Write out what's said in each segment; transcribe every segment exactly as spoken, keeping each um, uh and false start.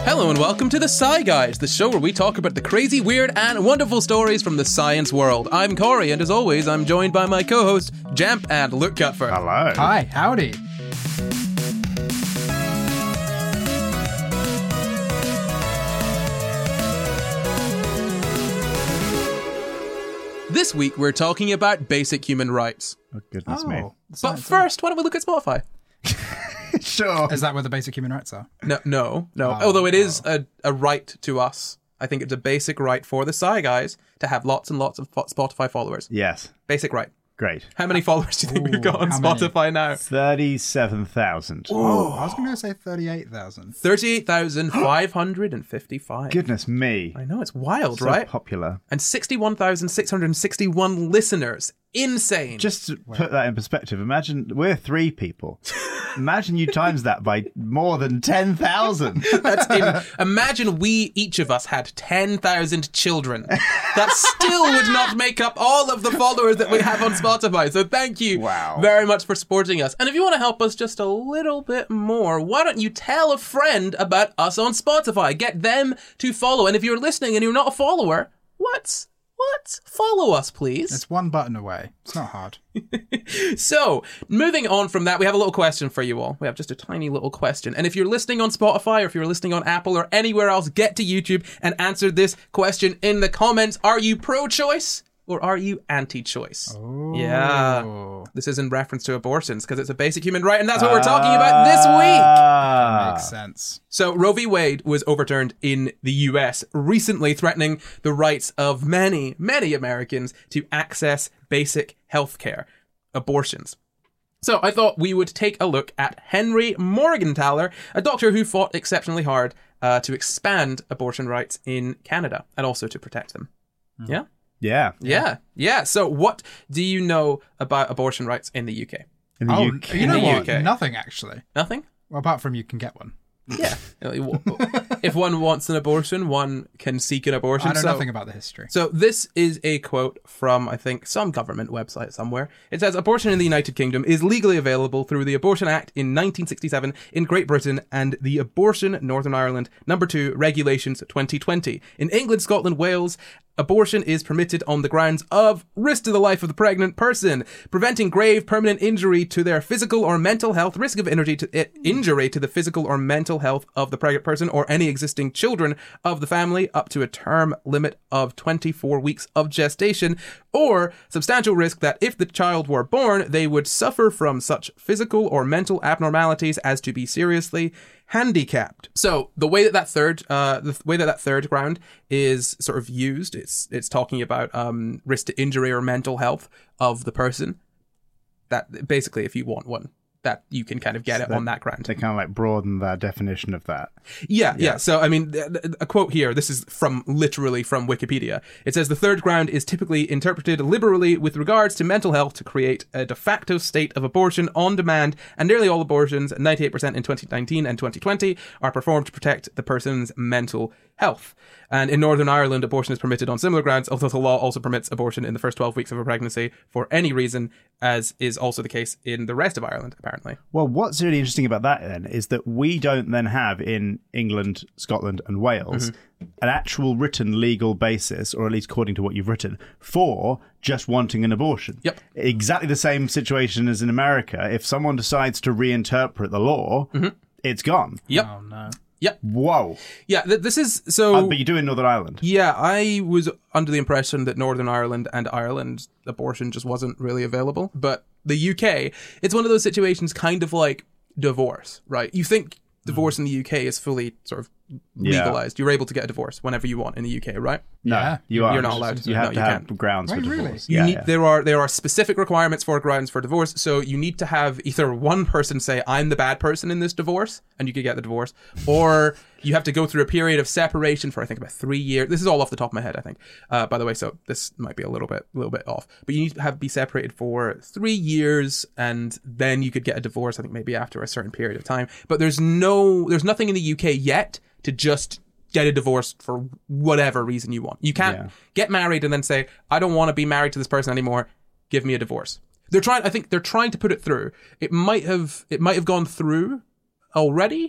Hello and welcome to the Sci Guys, the show where we talk about the crazy, weird, and wonderful stories from the science world. I'm Corey, and as always, I'm joined by my co-hosts, Jamp and Luke Cutfer. Hello. Hi, howdy. This week, we're talking about basic human rights. Oh, goodness Oh, me. But first, why don't we look at Spotify? Sure. Is that where the basic human rights are? No, no, no. Oh, Although it is a, a right to us. I think it's a basic right for the Sci Guys to have lots and lots of fo- Spotify followers. Yes. Basic right. Great. How many followers do you think Ooh, we've got on how many? Spotify now? thirty-seven thousand. Oh, I was going to say thirty-eight thousand. thirty-eight thousand five hundred fifty-five. Goodness me. I know, it's wild, So right? popular. And sixty-one thousand six hundred sixty-one listeners. Insane. Just to put that in perspective, imagine we're three people. Imagine you times that by more than ten thousand. That's in, imagine we, each of us, had ten thousand children. That still would not make up all of the followers that we have on Spotify. So thank you Wow. very much for supporting us. And if you want to help us just a little bit more, why don't you tell a friend about us on Spotify? Get them to follow. And if you're listening and you're not a follower, what's... What? Follow us, please. It's one button away. It's not hard. So, moving on from that, we have a little question for you all. We have just a tiny little question. And if you're listening on Spotify or if you're listening on Apple or anywhere else, get to YouTube and answer this question in the comments. Are you pro-choice or are you anti-choice? Oh. Yeah. This is in reference to abortions because it's a basic human right, and that's what we're talking about this week. Ah. Makes sense. So Roe v. Wade was overturned in the U S recently, threatening the rights of many, many Americans to access basic health care, abortions. So I thought we would take a look at Henry Morgentaler, a doctor who fought exceptionally hard uh, to expand abortion rights in Canada and also to protect them. Mm. Yeah? Yeah. Yeah. Yeah. So what do you know about abortion rights in the U K? In the Oh, U K. you In know the what? U K. Nothing, actually. Nothing? Well, apart from you can get one. Yeah. If one wants an abortion, one can seek an abortion. I know so, nothing about the history. So this is a quote from, I think, some government website somewhere. It says, abortion in the United Kingdom is legally available through the Abortion Act in nineteen sixty-seven in Great Britain and the Abortion Northern Ireland Number two Regulations twenty twenty. In England, Scotland, Wales, abortion is permitted on the grounds of risk to the life of the pregnant person, preventing grave permanent injury to their physical or mental health, risk of injury to, uh, injury to the physical or mental health of the pregnant person or any existing children of the family up to a term limit of twenty-four weeks of gestation, or substantial risk that if the child were born, they would suffer from such physical or mental abnormalities as to be seriously handicapped. So the way that that third, uh, the way that that third ground is sort of used, it's it's talking about um, risk to injury or mental health of the person. That basically, if you want one, that you can kind of get So it that- on that ground. They kind of like broaden their definition of that. Yeah, yeah. So, I mean, th- th- a quote here, this is from literally from Wikipedia. It says, the third ground is typically interpreted liberally with regards to mental health to create a de facto state of abortion on demand, and nearly all abortions, ninety-eight percent in twenty nineteen and twenty twenty, are performed to protect the person's mental health. And in Northern Ireland, abortion is permitted on similar grounds, although the law also permits abortion in the first twelve weeks of a pregnancy for any reason, as is also the case in the rest of Ireland, apparently. Well, what's really interesting about that then is that we don't then have in England, Scotland, and Wales Mm-hmm. an actual written legal basis, or at least according to what you've written, for just wanting an abortion. Yep. Exactly the same situation as in America. If someone decides to reinterpret the law, Mm-hmm. it's gone. Yep. Oh, no. Yep. Whoa. Yeah, th- this is so. Uh, but you do in Northern Ireland. Yeah, I was under the impression that Northern Ireland and Ireland abortion just wasn't really available. But the U K, it's one of those situations kind of like divorce, right? You think divorce in the U K is fully sort of Yeah. legalized. You're able to get a divorce whenever you want in the U K, right? No, Yeah. you are. You're not allowed to. You have No, to you have can't. grounds Wait, for really? divorce. You Yeah, need, yeah. There are there are specific requirements for grounds for divorce. So you need to have either one person say, I'm the bad person in this divorce, and you could get the divorce, or you have to go through a period of separation for, I think, about three years. This is all off the top of my head, I think. Uh, by the way, so this might be a little bit a little bit off. But you need to have be separated for three years, and then you could get a divorce, I think maybe after a certain period of time. But there's no there's nothing in the U K yet to just get a divorce for whatever reason you want. You can't Yeah. get married and then say, I don't want to be married to this person anymore. Give me a divorce. They're trying, I think they're trying to put it through. It might have, it might have gone through already.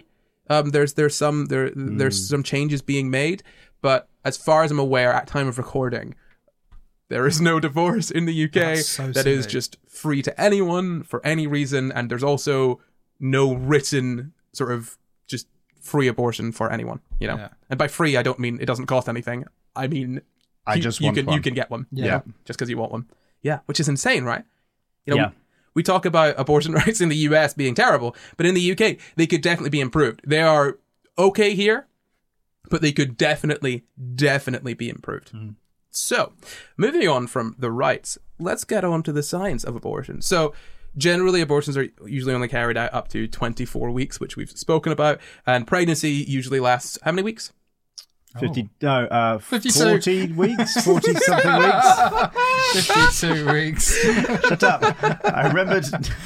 Um, there's there's some there there's some changes being made, but as far as I'm aware, at time of recording, there is no divorce in the U K That's so that is silly. just free to anyone for any reason, and there's also no written sort of just free abortion for anyone. You know, Yeah. and by free I don't mean it doesn't cost anything. I mean I you, just you want can one. you can get one. Yeah. you know, just because you want one. Yeah, which is insane, right? You know, Yeah. we talk about abortion rights in the U S being terrible, but in the U K, they could definitely be improved. They are okay here, but they could definitely, definitely be improved. So, moving on from the rights, let's get on to the science of abortion. So, generally, abortions are usually only carried out up to twenty-four weeks, which we've spoken about, and pregnancy usually lasts how many weeks? fifty, no, uh, fifty-two. forty weeks, forty something weeks. fifty-two weeks. Shut up. I remembered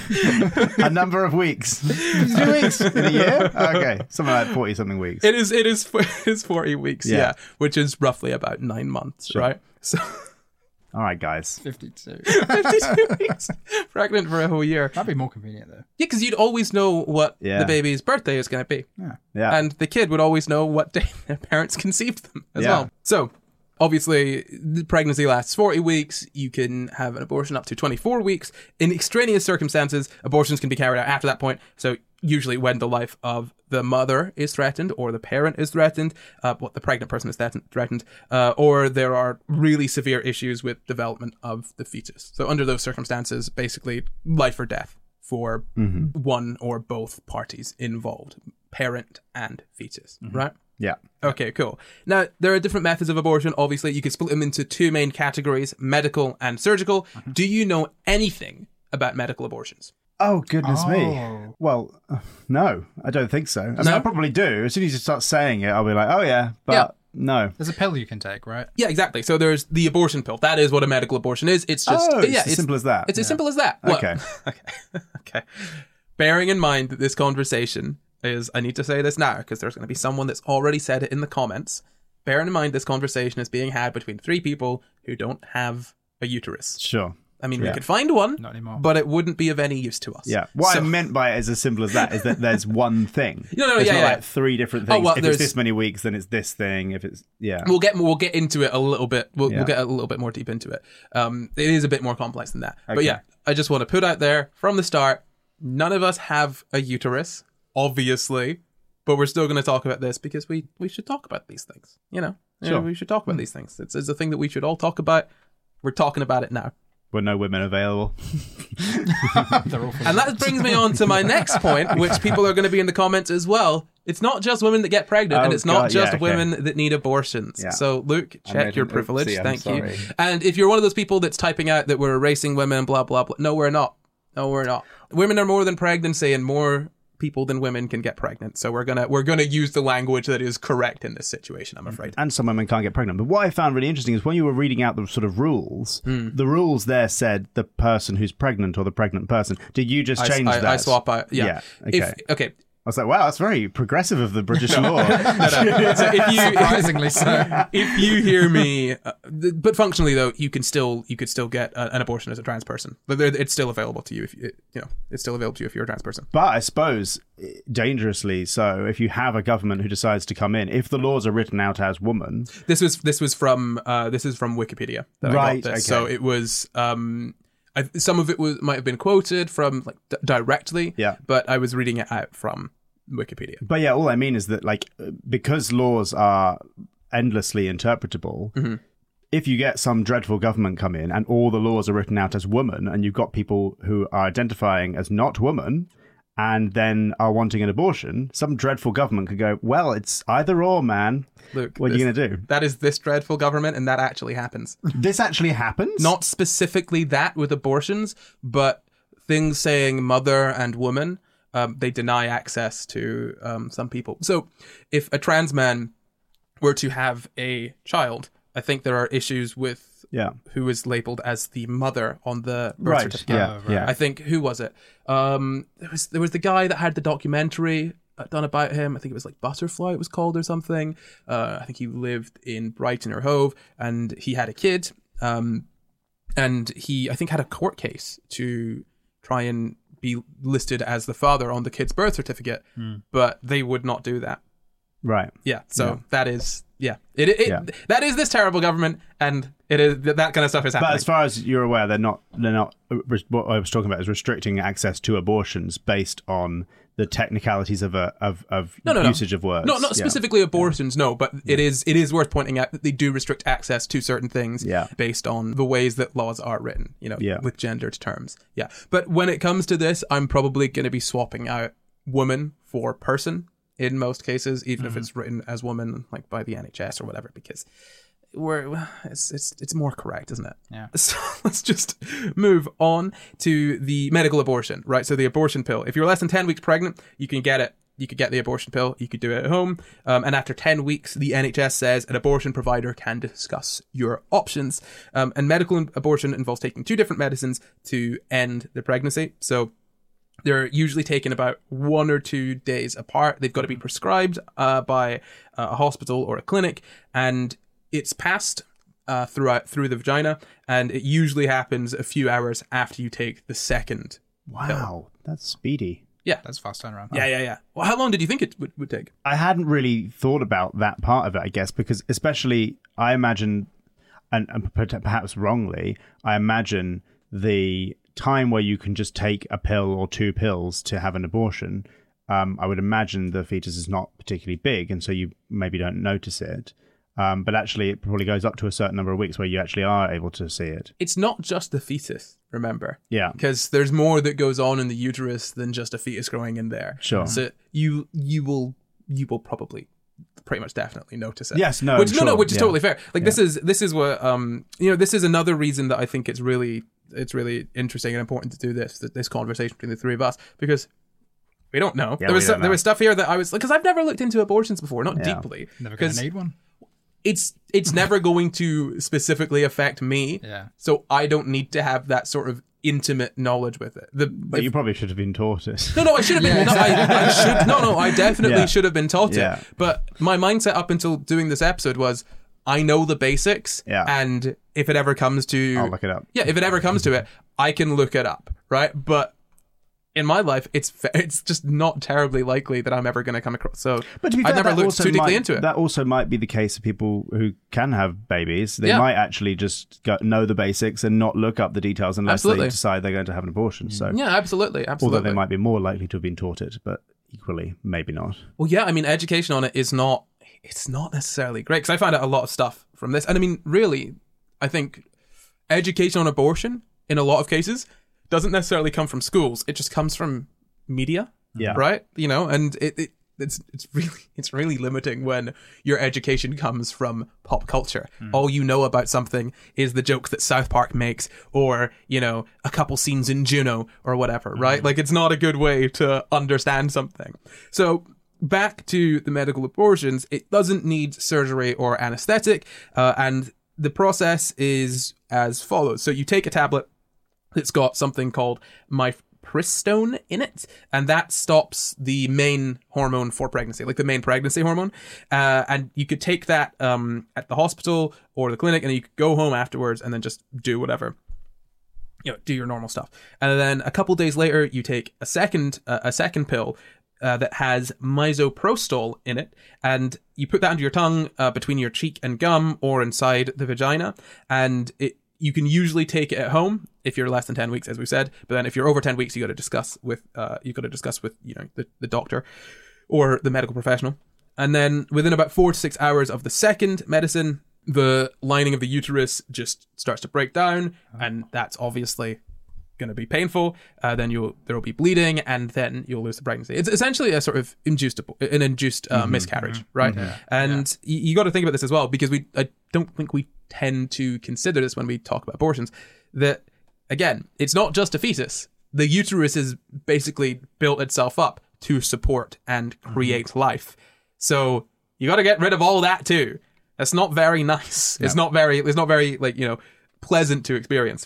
a number of weeks. Two weeks in a year? Okay, something like forty something weeks. It is, it is, it is forty weeks, yeah. Yeah. which is roughly about nine months, right? So, All right, guys. fifty-two. fifty-two weeks pregnant for a whole year. That'd be more convenient, though. Yeah, because you'd always know what Yeah. the baby's birthday is going to be. Yeah. And the kid would always know what day their parents conceived them as Yeah. well. So, obviously, the pregnancy lasts forty weeks. You can have an abortion up to twenty-four weeks. In extraneous circumstances, abortions can be carried out after that point. So, usually when the life of the mother is threatened or the parent is threatened, uh, what the pregnant person is threatened, threatened uh, or there are really severe issues with development of the fetus. So, under those circumstances, basically life or death for one or both parties involved, parent and fetus, right? Yeah. Okay, cool. Now, there are different methods of abortion. Obviously, you could split them into two main categories, medical and surgical. Do you know anything about medical abortions? Oh, goodness me. Oh. Well, uh, no, I don't think so. I mean, No? I probably do. As soon as you start saying it, I'll be like, oh, yeah, but Yeah. no. There's a pill you can take, right? Yeah, exactly. So there's the abortion pill. That is what a medical abortion is. It's just Oh, it's yeah, as simple as that. It's as simple as that. Well, Okay. okay. Okay. Bearing in mind that this conversation is, I need to say this now because there's going to be someone that's already said it in the comments. Bearing in mind this conversation is being had between three people who don't have a uterus. Sure. I mean, we Yeah. could find one, Not anymore. but it wouldn't be of any use to us. Yeah. What So- I meant by it is as simple as that is that there's one thing. No, no, It's yeah, not yeah. like three different Oh, things. well, if there's- it's this many weeks, then it's this thing. If it's, yeah. We'll get we'll get into it a little bit. We'll, Yeah. we'll get a little bit more deep into it. Um, it is a bit more complex than that. But Okay. yeah, I just want to put out there from the start: none of us have a uterus, obviously, but we're still going to talk about this because we we should talk about these things. You know, You know, Sure. we should talk about these things. It's, it's a thing that we should all talk about. We're talking about it now. Were no women available. They're all And that brings me on to my next point, which people are going to be in the comments as well. It's not just women that get pregnant, Oh, and it's not God, just yeah, okay. women that need abortions. Yeah. So, Luke, I check made your an privilege. oopsie, I'm Thank you. sorry. And if you're one of those people that's typing out that we're erasing women, blah, blah, blah. No, we're not. No, we're not. Women are more than pregnancy, and more people than women can get pregnant. So we're gonna we're gonna use the language that is correct in this situation, I'm afraid. And some women can't get pregnant. But what I found really interesting is when you were reading out the sort of rules, Hmm. the rules there said the person who's pregnant or the pregnant person. Did you just I, change I, that? I swap out. Yeah. Yeah, okay. If, okay. I was like, wow, that's very progressive of the British law. No, no. So if you surprisingly so. if you hear me, uh, th- but functionally though, you can still you could still get a, an abortion as a trans person. But they're- it's still available to you if you you know it's still available to you if you're a trans person. But I suppose, dangerously so, if you have a government who decides to come in, if the laws are written out as woman, This was this was from uh, this is from Wikipedia. That I Right, got this. okay. So it was um, I, some of it was might have been quoted from like d- directly. Yeah. But I was reading it out from Wikipedia. but yeah, all I mean is that, like, because laws are endlessly interpretable, Mm-hmm. if you get some dreadful government come in and all the laws are written out as woman, and you've got people who are identifying as not woman and then are wanting an abortion, some dreadful government could go, well, it's either or, man. Look, What are you going to do? That is this dreadful government, and that actually happens. This actually happens? Not specifically that with abortions, but things saying mother and woman, um, they deny access to um, some people. So if a trans man were to have a child, I think there are issues with Yeah. who is labeled as the mother on the birth Right. certificate. Yeah. Oh, right. Yeah. I think, who was it? Um, there was there was the guy that had the documentary uh, done about him. I think it was like Butterfly it was called or something. Uh, I think he lived in Brighton or Hove, and he had a kid. Um, and he, I think, had a court case to try and be listed as the father on the kid's birth certificate, but they would not do that. Right. Yeah. So Yeah. that is, yeah, it, it, Yeah. that is this terrible government, and it is that kind of stuff is happening. But as far as you're aware, they're not. They're not. What I was talking about is restricting access to abortions based on the technicalities of a of of No, no, no. usage of words. No, not Yeah. specifically abortions, no, but it is it is worth pointing out that they do restrict access to certain things Yeah. based on the ways that laws are written, you know, Yeah. with gendered terms. Yeah. But when it comes to this, I'm probably going to be swapping out woman for person in most cases, even if it's written as woman, like by the N H S or whatever, because we're it's it's it's more correct, isn't it? Yeah. So let's just move on to the medical abortion, right? So the abortion pill. If you're less than ten weeks pregnant, you can get it. You could get the abortion pill. You could do it at home. Um, and after ten weeks, the N H S says an abortion provider can discuss your options. Um, and medical abortion involves taking two different medicines to end the pregnancy. So they're usually taken about one or two days apart. They've got to be prescribed uh, by a hospital or a clinic, and it's passed uh, throughout through the vagina, and it usually happens a few hours after you take the second. Wow, that's speedy. Yeah, That's fast turnaround. yeah, yeah, yeah. Well, how long did you think it would, would take? I hadn't really thought about that part of it, I guess, because especially I imagine, and, and perhaps wrongly, I imagine the time where you can just take a pill or two pills to have an abortion. Um, I would imagine the fetus is not particularly big, and so you maybe don't notice it. Um, but actually, it probably goes up to a certain number of weeks where you actually are able to see it. It's not just the fetus, remember? Yeah. Because there's more that goes on in the uterus than just a fetus growing in there. Sure. So you you will you will probably pretty much definitely notice it. Yes, no, which no, no, sure, which is yeah. totally fair. Like Yeah. this is this is what um you know this is another reason that I think it's really it's really interesting and important to do this that this conversation between the three of us, because we don't know. Yeah, there was we some- don't there know. was stuff here that I was like, because I've never looked into abortions before, not Yeah. deeply, Never going because to need one. it's it's never going to specifically affect me. Yeah. So I don't need to have that sort of intimate knowledge with it. The But if- you probably should have been taught it. no, no, I should have been. No, I, I should. No, no, I definitely Yeah. should have been taught Yeah. it. But my mindset up until doing this episode was, I know the basics, Yeah. and if it ever comes to, I'll look it up. yeah, if it ever comes to it, I can look it up, right? But in my life, it's fa- it's just not terribly likely that I'm ever going to come across. So But to be I've fair, never that looked also too deeply might, into it. That also might be the case of people who can have babies. They Yeah. might actually just go, know the basics and not look up the details unless Absolutely. they decide they're going to have an abortion. So, Yeah, absolutely, absolutely. although they might be more likely to have been taught it, but equally, maybe not. Well, yeah, I mean, education on it is not, it's not necessarily great, because I found out a lot of stuff from this. And I mean, really, I think education on abortion, in a lot of cases, doesn't necessarily come from schools. It just comes from media, Yeah. right? You know, and it, it it's it's really it's really limiting when your education comes from pop culture. All you know about something is the jokes that South Park makes, or you know, a couple scenes in Juno or whatever, right? Like, it's not a good way to understand something. So back to the medical abortions, it doesn't need surgery or anesthetic, uh, and the process is as follows. So you take a tablet that's got something called mifepristone in it, and that stops the main hormone for pregnancy, like the main pregnancy hormone. Uh, and you could take that um, at the hospital or the clinic, and you could go home afterwards and then just do whatever. You know, do your normal stuff. And then a couple days later, you take a second uh, a second pill uh, that has misoprostol in it, and you put that under your tongue, uh, between your cheek and gum, or inside the vagina, and it you can usually take it at home if you're less than ten weeks, as we said. But then if you're over ten weeks, you got to discuss with uh, you got to discuss with you know the, the doctor or the medical professional. And then within about four to six hours of the second medicine, the lining of the uterus just starts to break down, and that's obviously going to be painful. Uh, then you'll there will be bleeding, and then you'll lose the pregnancy. It's essentially a sort of induced an induced uh, miscarriage, right? And you, you got to think about this as well, because we I don't think we tend to consider this when we talk about abortions. That again, it's not just a fetus. The uterus is basically built itself up to support and create life. So you got to get rid of all that too. That's not very nice. It's not very, it's not very, like, you know, pleasant to experience.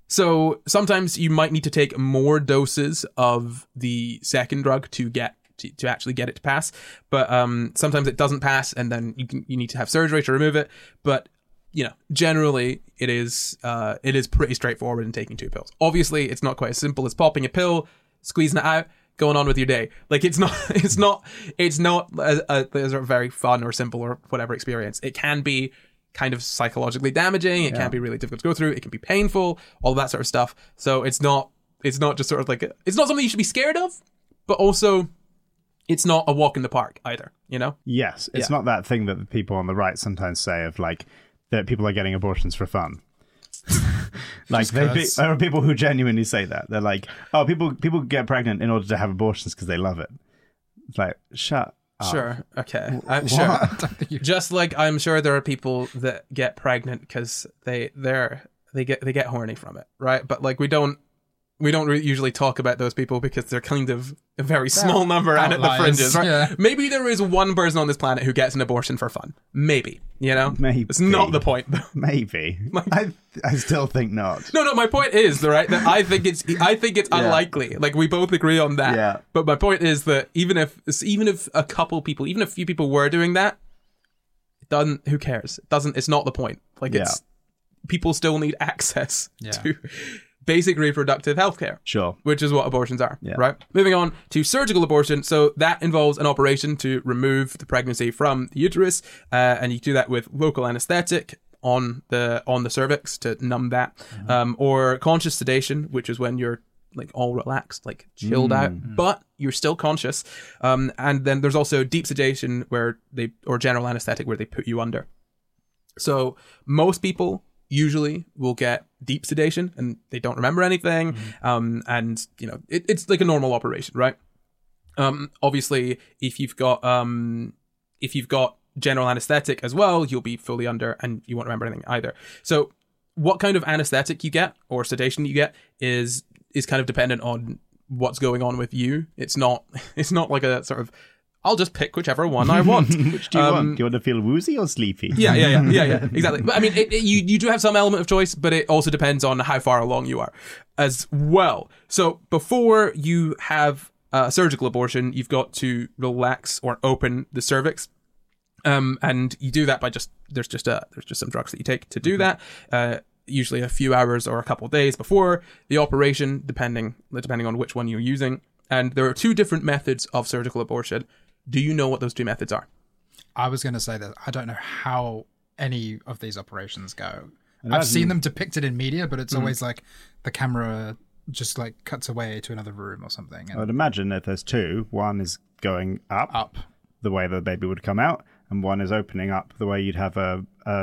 So sometimes you might need to take more doses of the second drug to get to, to actually get it to pass. But um, sometimes it doesn't pass, and then you can you need to have surgery to remove it. But you know, generally it is uh, it is pretty straightforward in taking two pills. Obviously, it's not quite as simple as popping a pill. squeezing it out, going on with your day. Like it's not, it's not, it's not a, a, a sort of very fun or simple or whatever experience. It can be kind of psychologically damaging. It Yeah. can be really difficult to go through. It can be painful, all that sort of stuff. So it's not, it's not just sort of like, a, it's not something you should be scared of, but also it's not a walk in the park either, you know? Yes, it's Yeah. not that thing that the people on the right sometimes say of like that people are getting abortions for fun. Like Just they be, 'cause. there are people who genuinely say that. They're like, oh, people people get pregnant in order to have abortions because they love it. It's like, shut up. Sure. Okay. I'm What? sure. I don't think you- Just like I'm sure there are people that get pregnant because they they're they get they get horny from it, right? But like we don't we don't re- usually talk about those people because they're kind of a very small number and at the outliers, fringes, right? yeah. Maybe there is one person on this planet who gets an abortion for fun. Maybe, you know. Maybe. It's not the point. Maybe. I I still think not. No, no. My point is, right, that I think it's I think it's Yeah. unlikely. Like we both agree on that. Yeah. But my point is that even if even if a couple people, even if a few people were doing that, it doesn't. Who cares? It doesn't. It's not the point. Like Yeah. it's people still need access Yeah. to basic reproductive healthcare, Sure. which is what abortions are, Yeah. right? Moving on to surgical abortion. So that involves an operation to remove the pregnancy from the uterus, uh, and you do that with local anesthetic on the on the cervix to numb that, um, or conscious sedation, which is when you're like all relaxed, like chilled out, but you're still conscious. Um, and then there's also deep sedation where they or general anesthetic where they put you under. So most people usually will get deep sedation and they don't remember anything. Um, and you know, it, it's like a normal operation, right? Um, obviously if you've got, um, if you've got general anesthetic as well, you'll be fully under and you won't remember anything either. So what kind of anesthetic you get or sedation you get is, is kind of dependent on what's going on with you. It's not, it's not like a sort of, I'll just pick whichever one I want. Which do you Um, want? Do you want to feel woozy or sleepy? Yeah, yeah, yeah, yeah, yeah, exactly. But I mean, it, it, you you do have some element of choice, but it also depends on how far along you are as well. So before you have a surgical abortion, you've got to relax or open the cervix. Um, and you do that by just, there's just a, there's just some drugs that you take to do that. Uh, usually a few hours or a couple of days before the operation, depending, depending on which one you're using. And there are two different methods of surgical abortion. Do you know what those two methods are? I was going to say that I don't know how any of these operations go. I've imagine- seen them depicted in media, but it's always like the camera just like cuts away to another room or something. I And would imagine if there's two, one is going up, up. the way the baby would come out, and one is opening up the way you'd have a a,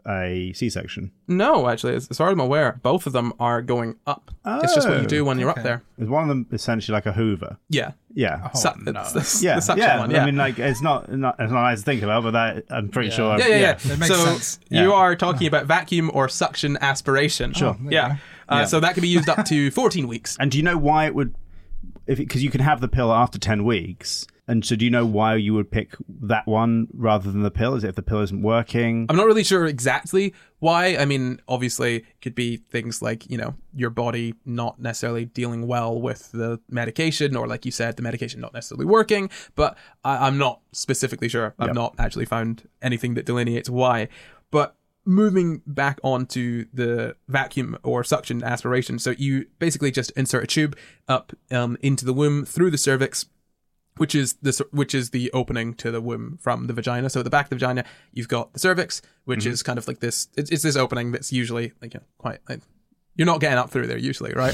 a C-section. No, actually, as, as far as I'm aware, both of them are going up. It's just what you do when you're up okay. there. Is one of them essentially like a Hoover? Yeah. Yeah. Oh, Su- no. it's the, Yeah, the suction yeah. one, yeah. I mean, like it's not, not it's not nice to think about, but that I'm pretty Yeah. sure. yeah, yeah, yeah. It makes so sense. you Yeah. are talking about vacuum or suction aspiration. Sure. there you Yeah. go. Uh, Yeah. So that can be used up to fourteen weeks. And do you know why it would? If because you can have the pill after ten weeks, and so do you know why you would pick that one rather than the pill? Is it if the pill isn't working? I'm not really sure exactly why. I mean, obviously, it could be things like, you know, your body not necessarily dealing well with the medication, or like you said, the medication not necessarily working. But I, I'm not specifically sure. I've Yep. not actually found anything that delineates why. But moving back onto the vacuum or suction aspiration, so you basically just insert a tube up um, into the womb through the cervix, which is the which is the opening to the womb from the vagina. So at the back of the vagina, you've got the cervix, which Mm-hmm. is kind of like this. It's, it's this opening that's usually like, you know, quite. Like, you're not getting up through there usually, right?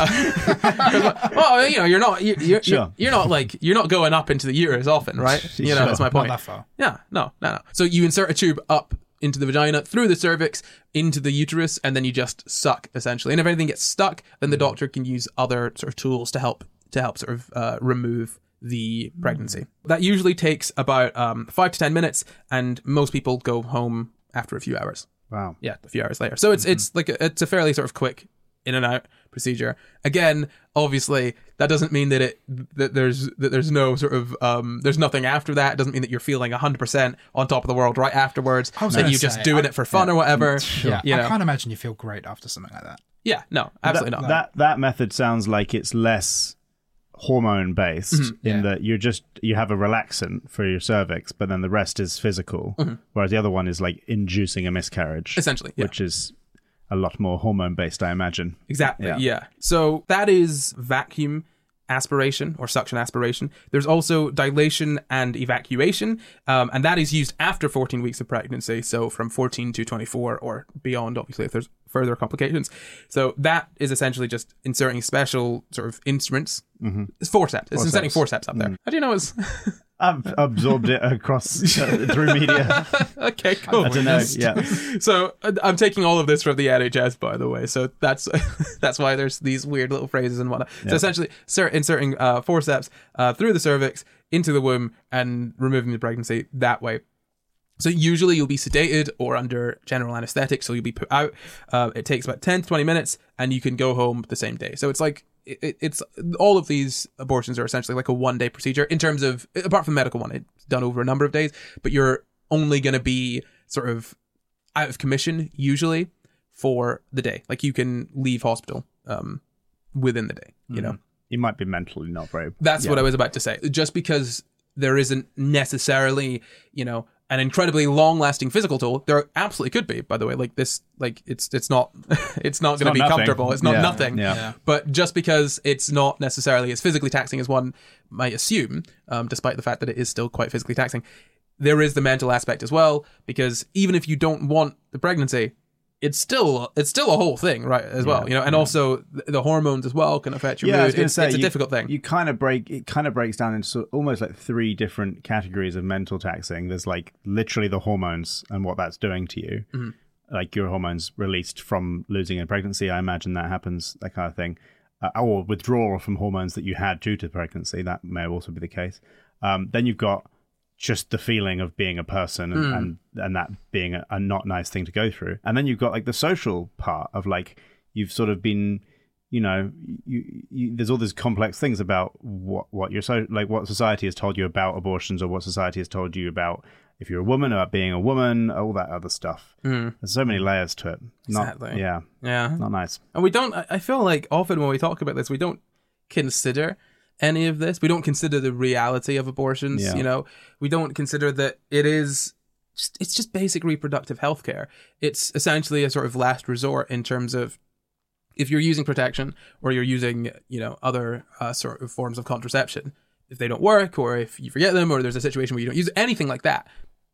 uh, well, you know, you're not. You're, you're, Sure. you're not like you're not going up into the uterus often, right? You know, Sure. that's my Not point. that far. Yeah, no, no, no. So you insert a tube up into the vagina, through the cervix, into the uterus, and then you just suck, essentially. And if anything gets stuck, then the doctor can use other sort of tools to help to help sort of uh, remove the pregnancy. That usually takes about um, five to ten minutes, and most people go home after a few hours. Wow. Yeah, a few hours later. So it's it's like a, it's a fairly sort of quick in and out procedure. Again, obviously, that doesn't mean that it that there's that there's no sort of um there's nothing after that. It doesn't mean that you're feeling one hundred percent on top of the world right afterwards. I was That gonna you're just say, doing I- it for fun or whatever. Yeah, You know. I can't imagine you feel great after something like that. Yeah, no, absolutely that, not. That that method sounds like it's less hormone based Mm-hmm. in Yeah. that you're just you have a relaxant for your cervix, but then the rest is physical. Mm-hmm. Whereas the other one is like inducing a miscarriage, Essentially, yeah. which is a lot more hormone based, I imagine. Exactly. Yeah. Yeah. So that is vacuum aspiration or suction aspiration. There's also dilation and evacuation, um, and that is used after fourteen weeks of pregnancy, so from fourteen to twenty-four or beyond, obviously, if there's further complications. So that is essentially just inserting special sort of instruments. Mm-hmm. It's forceps. It's Forceps. inserting forceps up there. Mm. How do you know it's... I've absorbed it across uh, through media. Okay, cool. I don't know. Yeah. So uh, I'm taking all of this from the N H S, by the way. So that's that's why there's these weird little phrases and whatnot. Yeah. So essentially, sir, inserting uh, forceps uh, through the cervix into the womb and removing the pregnancy that way. So usually you'll be sedated or under general anesthetic, so you'll be put out. Uh, it takes about ten to twenty minutes, and you can go home the same day. So it's like it, it's all of these abortions are essentially like a one day procedure in terms of, apart from the medical one, it's done over a number of days, but you're only going to be sort of out of commission usually for the day. Like you can leave hospital um, within the day, you know. You might be mentally not very... That's yeah. what I was about to say. Just because there isn't necessarily, you know, an incredibly long-lasting physical toll, there absolutely could be, by the way. Like this, like it's it's not it's not going to be not nothing. comfortable. It's not Yeah, nothing. yeah. Yeah. But just because it's not necessarily as physically taxing as one might assume, um, despite the fact that it is still quite physically taxing, there is the mental aspect as well. Because even if you don't want the pregnancy, it's still it's still a whole thing, right? As well, Yeah, you know, and yeah. also the, the hormones as well can affect your Yeah, I mood. was going to It's, say it's a you- difficult thing. You kind of break it. Kind of breaks down into sort- almost like three different categories of mental taxing. There's like literally the hormones and what that's doing to you, Mm-hmm. like your hormones released from losing a pregnancy. I imagine that happens, that kind of thing, uh, or withdrawal from hormones that you had due to pregnancy. That may also be the case. Um, then you've got just the feeling of being a person and, Mm. and, and that being a, a not nice thing to go through. And then you've got like the social part of like, you've sort of been, you know, you, you, there's all these complex things about what, what your so like what society has told you about abortions or what society has told you about if you're a woman, about being a woman, all that other stuff. Mm. There's so many layers to it. Not, Exactly. Yeah. Yeah. Not nice. And we don't, I I feel like often when we talk about this, we don't consider any of this. We don't consider the reality of abortions, Yeah. you know? We don't consider that it is, just, it's just basic reproductive health care. It's essentially a sort of last resort in terms of if you're using protection or you're using, you know, other uh, sort of forms of contraception, if they don't work or if you forget them or there's a situation where you don't use anything like that,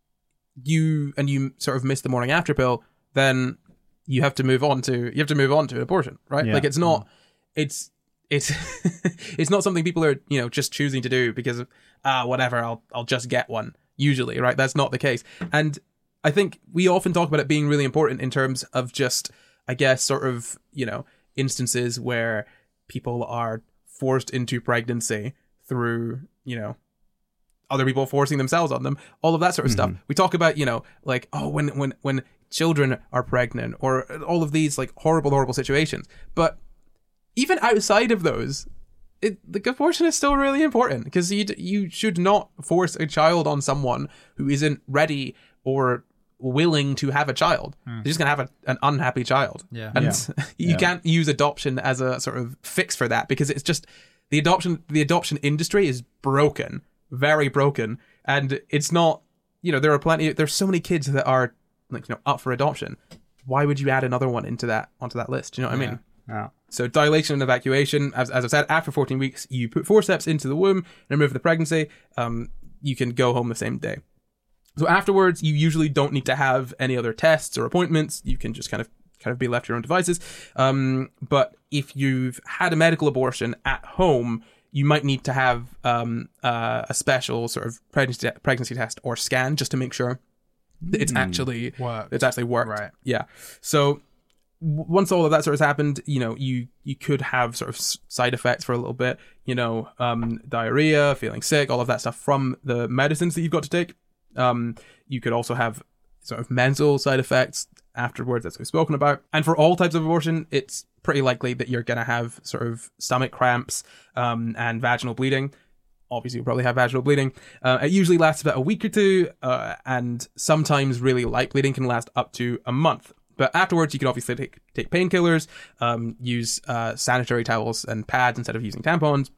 you, and you sort of miss the morning after pill, then you have to move on to, you have to move on to an abortion, right? Yeah. Like it's not, it's, it's it's not something people are, you know, just choosing to do because of ah whatever, I'll I'll just get one. Usually, right? That's not the case. And I think we often talk about it being really important in terms of just, I guess, sort of, you know, instances where people are forced into pregnancy through, you know, other people forcing themselves on them, all of that sort of stuff. We talk about, you know, like, oh, when when when children are pregnant or all of these like horrible, horrible situations. But even outside of those, it, the abortion is still really important because you you should not force a child on someone who isn't ready or willing to have a child. They're just gonna have a, an unhappy child. Yeah. And Yeah. you Yeah. can't use adoption as a sort of fix for that because it's just the adoption the adoption industry is broken, very broken, and it's not. You know, there are plenty. There's so many kids that are like, you know, up for adoption. Why would you add another one into that onto that list? Do you know what I mean? Yeah. So dilation and evacuation, as, as I've said, after fourteen weeks, you put forceps into the womb and remove the pregnancy. Um, you can go home the same day. So afterwards, you usually don't need to have any other tests or appointments. You can just kind of kind of be left to your own devices. Um, but if you've had a medical abortion at home, you might need to have um, uh, a special sort of pregnancy pregnancy test or scan just to make sure that it's actually Worked. it's actually worked. Right. Yeah. So w- once all of that sort of happened, you know, you you could have sort of s- side effects for a little bit, you know, um, diarrhea, feeling sick, all of that stuff from the medicines that you've got to take. Um, you could also have sort of mental side effects afterwards, as we've spoken about. And for all types of abortion, it's pretty likely that you're going to have sort of stomach cramps um, and vaginal bleeding. Obviously, you'll probably have vaginal bleeding. Uh, it usually lasts about a week or two, uh, and sometimes really light bleeding can last up to a month. But afterwards, you can obviously take take painkillers, um, use uh, sanitary towels and pads instead of using tampons,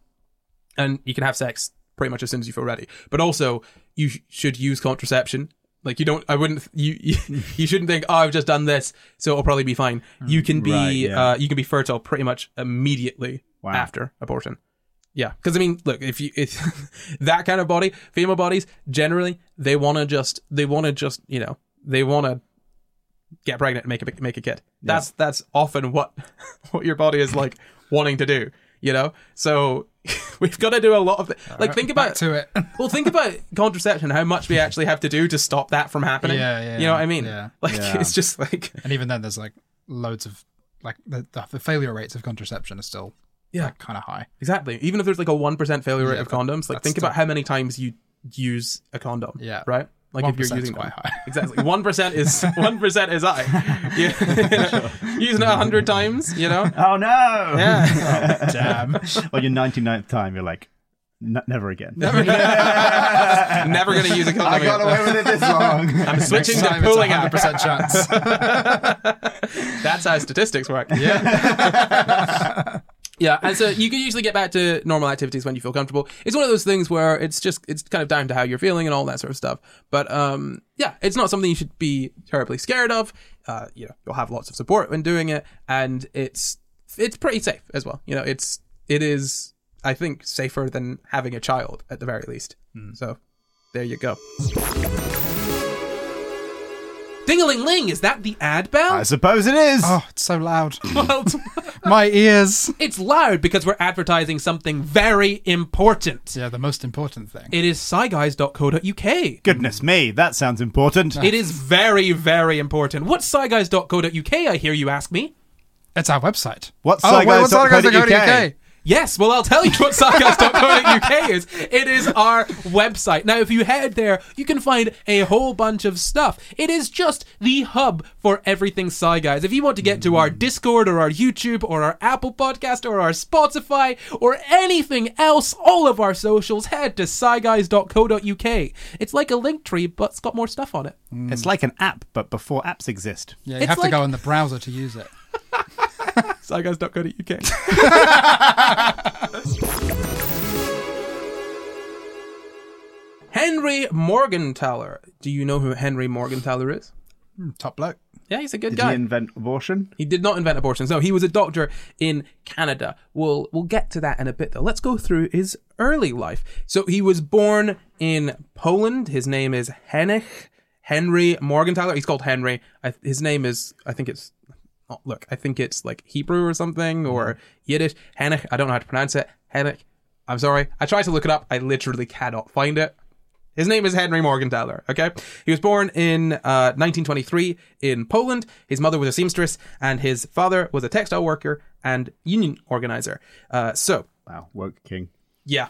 and you can have sex pretty much as soon as you feel ready. But also, you sh- should use contraception. Like you don't, I wouldn't, you, you you shouldn't think, oh, I've just done this, so it'll probably be fine. You can be, Right, yeah. uh, you can be fertile pretty much immediately Wow. after abortion. Yeah, because I mean, look, if you if that kind of body, female bodies generally they want to just they want to just you know they want to get pregnant and make a make a kid. That's yeah. that's often what what your body is like wanting to do. You know, so we've got to do a lot of th- like right, think about to it. well, think about contraception. How much we actually have to do to stop that from happening. Yeah, yeah. You know what I mean? Yeah. Like Yeah. it's just like And even then, there's like loads of like the, the, the failure rates of contraception are still yeah, like, kind of high. exactly. Even if there's like a one percent failure rate Yeah, of but condoms, like that's think still- about how many times you use a condom. Yeah. Right. Like if you're using quite them. high. Exactly. One percent is one percent is high. You, you know, using it a hundred times, you know? Oh no! Yeah. Oh, damn. On your ninety-ninth time, you're like, N- never again. Never gonna, never gonna use a condom. I got again. away with it this long. I'm switching Next to time pulling it's out. one hundred percent chance. That's how statistics work. Yeah. Yeah, and so you can usually get back to normal activities when you feel comfortable. It's one of those things where it's just, it's kind of down to how you're feeling and all that sort of stuff. But, um, yeah, it's not something you should be terribly scared of. Uh, you know, you'll have lots of support when doing it, and it's, it's pretty safe as well. You know, it's, it is, I think, safer than having a child at the very least. Mm. So, there you go. Ding-a-ling-ling, is that the ad bell? I suppose it is. Oh, it's so loud. Well, My ears. it's loud because we're advertising something very important. Yeah, the most important thing. It is sci guys dot co dot uk. Goodness me, that sounds important. It is very, very important. What's sci guys dot co dot uk, I hear you ask me? It's our website. What's Oh, wait, what's sci guys dot co dot uk? Yes, well, I'll tell you what sci guys dot co dot uk is. It is our website. Now, if you head there, you can find a whole bunch of stuff. It is just the hub for everything Sci Guys. If you want to get to our Discord or our YouTube or our Apple Podcast or our Spotify or anything else, all of our socials, head to sci guys dot co dot uk. It's like a link tree, but it's got more stuff on it. It's like an app, but before apps exist. Yeah, you It's have like- to go in the browser to use it. sci guys dot co dot uk. Henry Morgenthaler. Do you know who Henry Morgenthaler is? Mm, top bloke. Yeah, he's a good Did guy. he invent abortion? He did not invent abortions. No, he was a doctor in Canada. We'll we'll get to that in a bit, though. Let's go through his early life. So he was born in Poland. His name is Henich Henry Morgenthaler. He's called Henry. I, his name is, I think it's, oh, look, I think it's like Hebrew or something, or Yiddish. Henich. I don't know how to pronounce it. Henich. I'm sorry. I tried to look it up. I literally cannot find it. His name is Henry Morgenthaler, okay? He was born in uh, nineteen twenty-three in Poland. His mother was a seamstress, and his father was a textile worker and union organizer. Uh, so, Wow, woke king. yeah.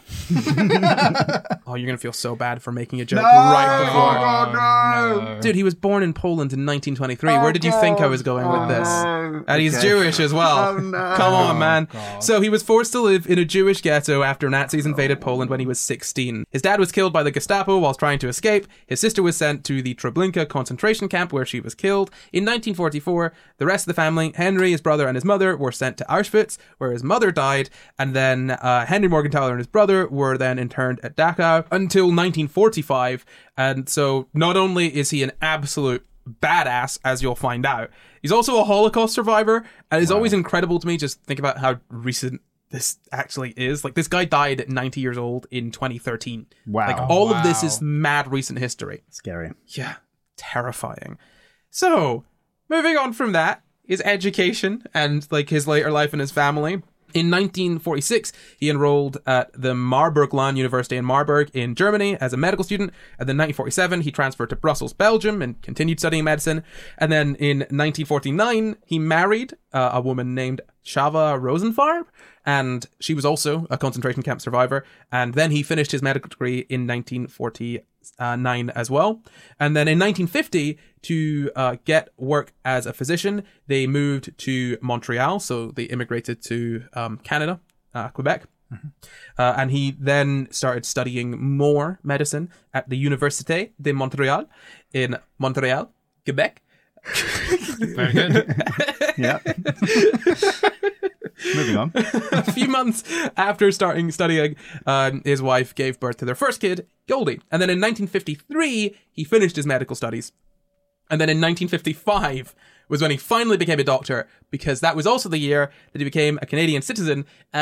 Oh, you're going to feel so bad for making a joke right before. Oh, no. Dude, he was born in Poland in nineteen twenty-three. Where did you think I was going with this? And he's Okay. Jewish as well. Oh, no. Come on, man. God. So he was forced to live in a Jewish ghetto after Nazis invaded Poland when he was sixteen. His dad was killed by the Gestapo whilst trying to escape. His sister was sent to the Treblinka concentration camp where she was killed. In nineteen forty-four, the rest of the family, Henry, his brother, and his mother, were sent to Auschwitz, where his mother died. And then uh, Henry Morgenthaler and his brother were then interned at Dachau until nineteen forty-five. And so not only is he an absolute badass, as you'll find out, he's also a Holocaust survivor, and it's always incredible to me just think about how recent this actually is. Like, this guy died at ninety years old in twenty thirteen. Wow. Like, Oh, all of this wow. is mad recent history. Scary. Yeah, terrifying. So, moving on from that, his education and like his later life and his family. In nineteen forty-six, he enrolled at the Marburg-Lan University in Marburg in Germany as a medical student. And then nineteen forty-seven, he transferred to Brussels, Belgium, and continued studying medicine. And then in nineteen forty-nine, he married uh, a woman named Shava Rosenfarb, and she was also a concentration camp survivor. And then he finished his medical degree in nineteen forty-nine as well. And then in nineteen fifty, to uh, get work as a physician, they moved to Montreal. So they immigrated to um, Canada, uh, Quebec. Mm-hmm. Uh, and he then started studying more medicine at the Université de Montréal in Montreal, Quebec. Very good. Yeah. Moving on. A few months after starting studying, uh, his wife gave birth to their first kid, Goldie. And then in nineteen fifty-three, he finished his medical studies. And then in nineteen fifty-five was when he finally became a doctor, because that was also the year that he became a Canadian citizen. And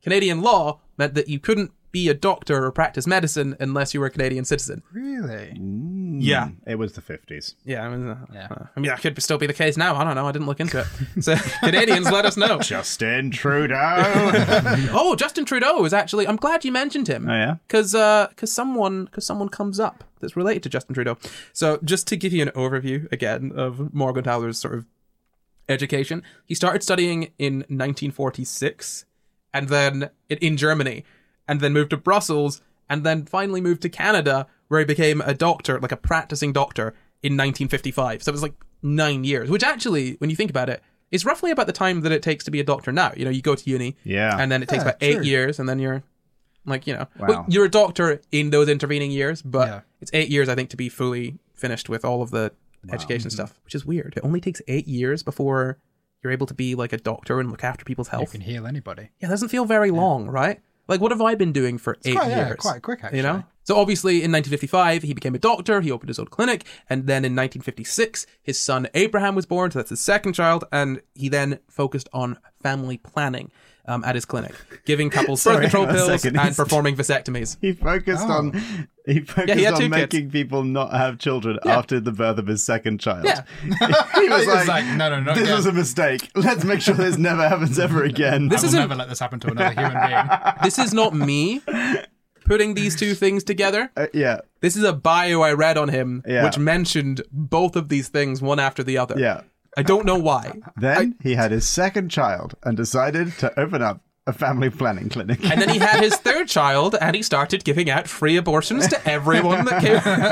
Canadian law meant that you couldn't be a doctor or practice medicine unless you were a Canadian citizen. Really? Mm, Yeah. It was the fifties. Yeah, I mean, uh, Yeah. uh, I mean, that could still be the case now. I don't know. I didn't look into it. So, Canadians, let us know. Justin Trudeau. Oh, Justin Trudeau is actually. I'm glad you mentioned him. Oh, yeah? Because uh, cause someone, cause someone comes up that's related to Justin Trudeau. So, just to give you an overview again of Morgenthaler's sort of education, he started studying in nineteen forty-six, and then in, in Germany, and then moved to Brussels, and then finally moved to Canada, where he became a doctor, like a practicing doctor, in nineteen fifty-five. So it was like nine years, which actually, when you think about it, is roughly about the time that it takes to be a doctor now. You know, you go to uni, Yeah. and then it takes Yeah, about eight true. years, and then you're like, you know, Wow. well, you're a doctor in those intervening years, but Yeah. it's eight years, I think, to be fully finished with all of the education stuff, which is weird. It only takes eight years before you're able to be like a doctor and look after people's You health. can heal anybody. Yeah, it doesn't feel very long, right? Like, what have I been doing for eight quite- years? yeah, quite quick, actually. You know? So obviously, in nineteen fifty-five, he became a doctor. He opened his own clinic. And then in nineteen fifty-six, his son Abraham was born. So that's his second child. And he then focused on family planning um, at his clinic, giving couples birth Sorry, control hang on a pills second. and He's- performing vasectomies. He focused Oh. on he focused he had two on kids. making people not have children Yeah. after the birth of his second child. Yeah. he was He like, was like, no, no, not this again. was a mistake. Let's make sure this never happens ever again. This I will isn't- never let this happen to another human being. This is not me putting these two things together. Uh, yeah, This is a bio I read on him, Yeah. which mentioned both of these things one after the other. yeah. I don't know why. Then he had his second child and decided to open up a family planning clinic. And then he had his third child, and he started giving out free abortions to everyone that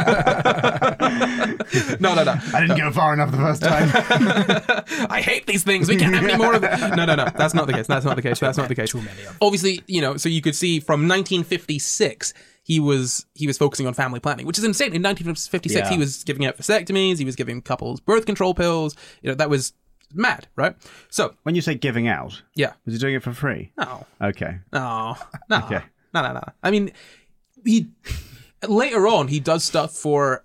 came. no, no, no. I didn't go far enough the first time. I hate these things. We can't have any more of them. No, no, no. That's not the case. That's not the case. That's not the case. Too many of them. Obviously, you know, so you could see from nineteen fifty-six, he was he was focusing on family planning, which is insane. In nineteen fifty-six, Yeah. he was giving out vasectomies. He was giving couples birth control pills. You know, that was mad, right? So, When you say giving out, yeah. was he doing it for free? No. Okay. No, no, Okay. no, no, no. I mean, he later on he does stuff for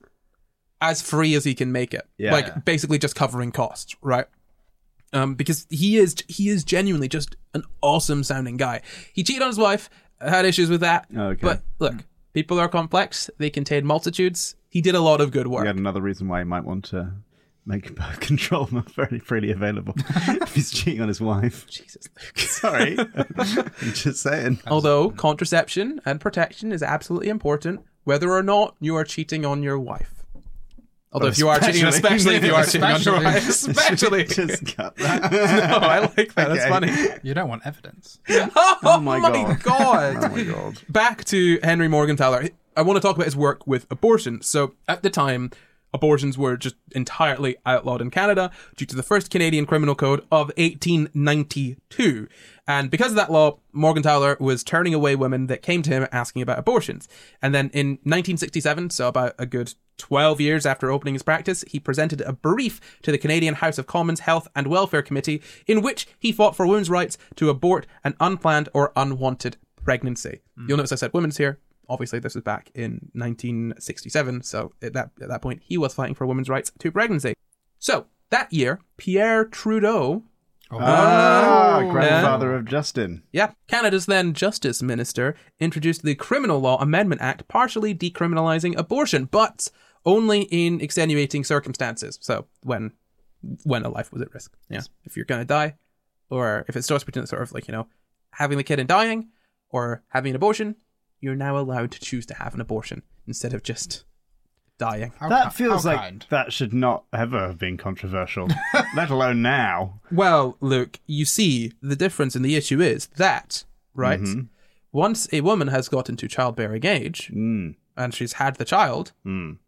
as free as he can make it, Yeah. like basically just covering costs, right? Um, because he is he is genuinely just an awesome sounding guy. He cheated on his wife, had issues with that, Okay. but look, people are complex. They contain multitudes. He did a lot of good work. We had another reason why he might want to make birth control very freely available if he's cheating on his wife. Jesus, Luke. Sorry. I'm just saying. Although contraception and protection is absolutely important, whether or not you are cheating on your wife. Although Well, if you are cheating, especially- especially if you are cheating on your Especially. wife, especially. Just cut that. No, I like that. That's Okay. funny. You don't want evidence. Oh, my my God. god. Oh my god. Back to Henry Morgenthaler. I want to talk about his work with abortion. So at the time, abortions were just entirely outlawed in Canada due to the first Canadian Criminal Code of eighteen ninety-two. And because of that law, Morgenthaler was turning away women that came to him asking about abortions. And then in nineteen sixty-seven, so about a good twelve years after opening his practice, he presented a brief to the Canadian House of Commons Health and Welfare Committee in which he fought for women's rights to abort an unplanned or unwanted pregnancy. You'll notice I said women's here. Obviously, this was back in nineteen sixty-seven, so at that, at that point, he was fighting for women's rights to pregnancy. So, that year, Pierre Trudeau, Oh, Ah, Oh, grandfather of Justin. yeah, Canada's then Justice Minister, introduced the Criminal Law Amendment Act, partially decriminalising abortion, but only in extenuating circumstances. So, when when a life was at risk. Yeah. If you're going to die, or if it starts between sort of like, you know, having the kid and dying, or having an abortion, you're now allowed to choose to have an abortion instead of just dying. how That ki- feels how like kind. that should not ever have been controversial, let alone now. Well, Luke, you see, the difference in the issue is that, right, once a woman has gotten to childbearing age, Mm. and she's had the child, Mm.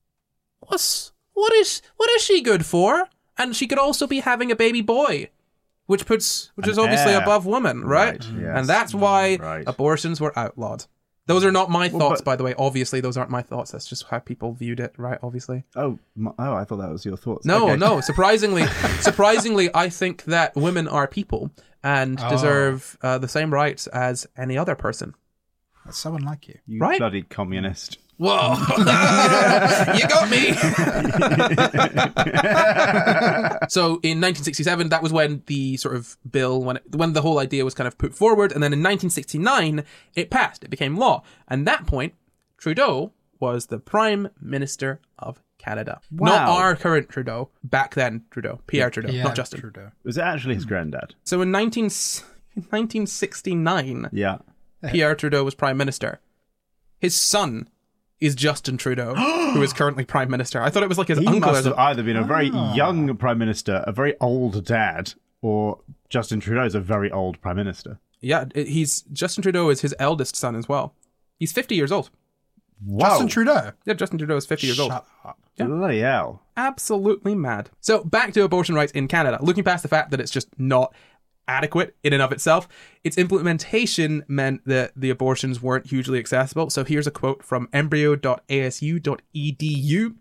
what's, what is what is she good for? And she could also be having a baby boy, which puts which An is obviously heir. above women, right? Right, yes. And that's why Right. abortions were outlawed. Those are not my Well, thoughts, but- by the way. Obviously, those aren't my thoughts. That's just how people viewed it, right? Obviously. Oh, m- oh! I thought that was your thoughts. No, Okay. no. Surprisingly, surprisingly, I think that women are people and Oh. deserve uh, the same rights as any other person. That's so unlike you. You Right? bloody communist. Whoa. You got me. So in nineteen sixty-seven, that was when the sort of bill, when it, when the whole idea was kind of put forward. And then in nineteen sixty-nine, it passed. It became law. And at that point, Trudeau was the Prime Minister of Canada. Wow. Not our current Trudeau. Back then, Trudeau. Pierre Trudeau, Yeah, not Justin. Trudeau. Was it actually his granddad? So in nineteen, nineteen sixty-nine, Yeah. Pierre Trudeau was Prime Minister. His son is Justin Trudeau, who is currently Prime Minister. I thought it was like his He uncle. must Or have either been a very young Prime Minister, a very old dad, or Justin Trudeau's a very old Prime Minister. Yeah, it- he's Justin Trudeau is his eldest son as well. He's fifty years old. Wow. Justin Trudeau. Yeah, Justin Trudeau is fifty years old. Shut up. Bloody hell. Absolutely mad. So back to abortion rights in Canada. Looking past the fact that it's just not adequate in and of itself, its implementation meant that the abortions weren't hugely accessible. So here's a quote from embryo dot a s u dot e d u.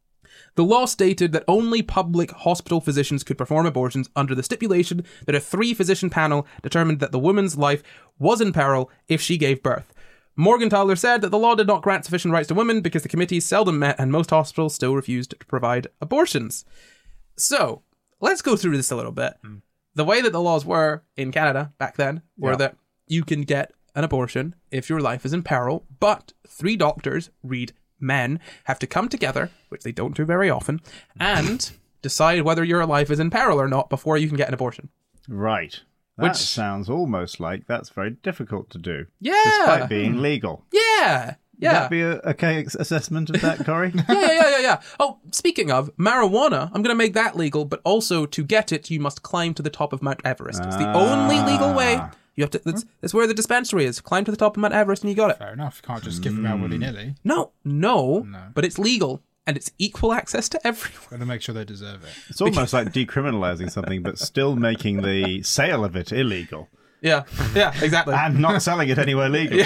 The law stated that only public hospital physicians could perform abortions under the stipulation that a three-physician panel determined that the woman's life was in peril if she gave birth. Morgenthaler said that the law did not grant sufficient rights to women because the committees seldom met and most hospitals still refused to provide abortions. So, let's go through this a little bit. Mm. The way that the laws were in Canada back then were Yeah. that you can get an abortion if your life is in peril, but three doctors, read men, have to come together, which they don't do very often, and decide whether your life is in peril or not before you can get an abortion. Right. That Which- sounds almost like that's very difficult to do. Yeah. Despite being legal. Yeah. Would Yeah. that be a okay assessment of that, Corey? yeah, yeah, yeah, yeah, yeah. Oh, speaking of marijuana, I'm going to make that legal, but also to get it, you must climb to the top of Mount Everest. It's the only legal way. You have to. That's, that's where the dispensary is. Climb to the top of Mount Everest, and you got it. Fair enough. Can't just give them out willy nilly. No, no, No. but it's legal and it's equal access to everyone. Got to make sure they deserve it. It's almost like decriminalizing something, but still making the sale of it illegal. Yeah, yeah, exactly. And not selling it anywhere legally.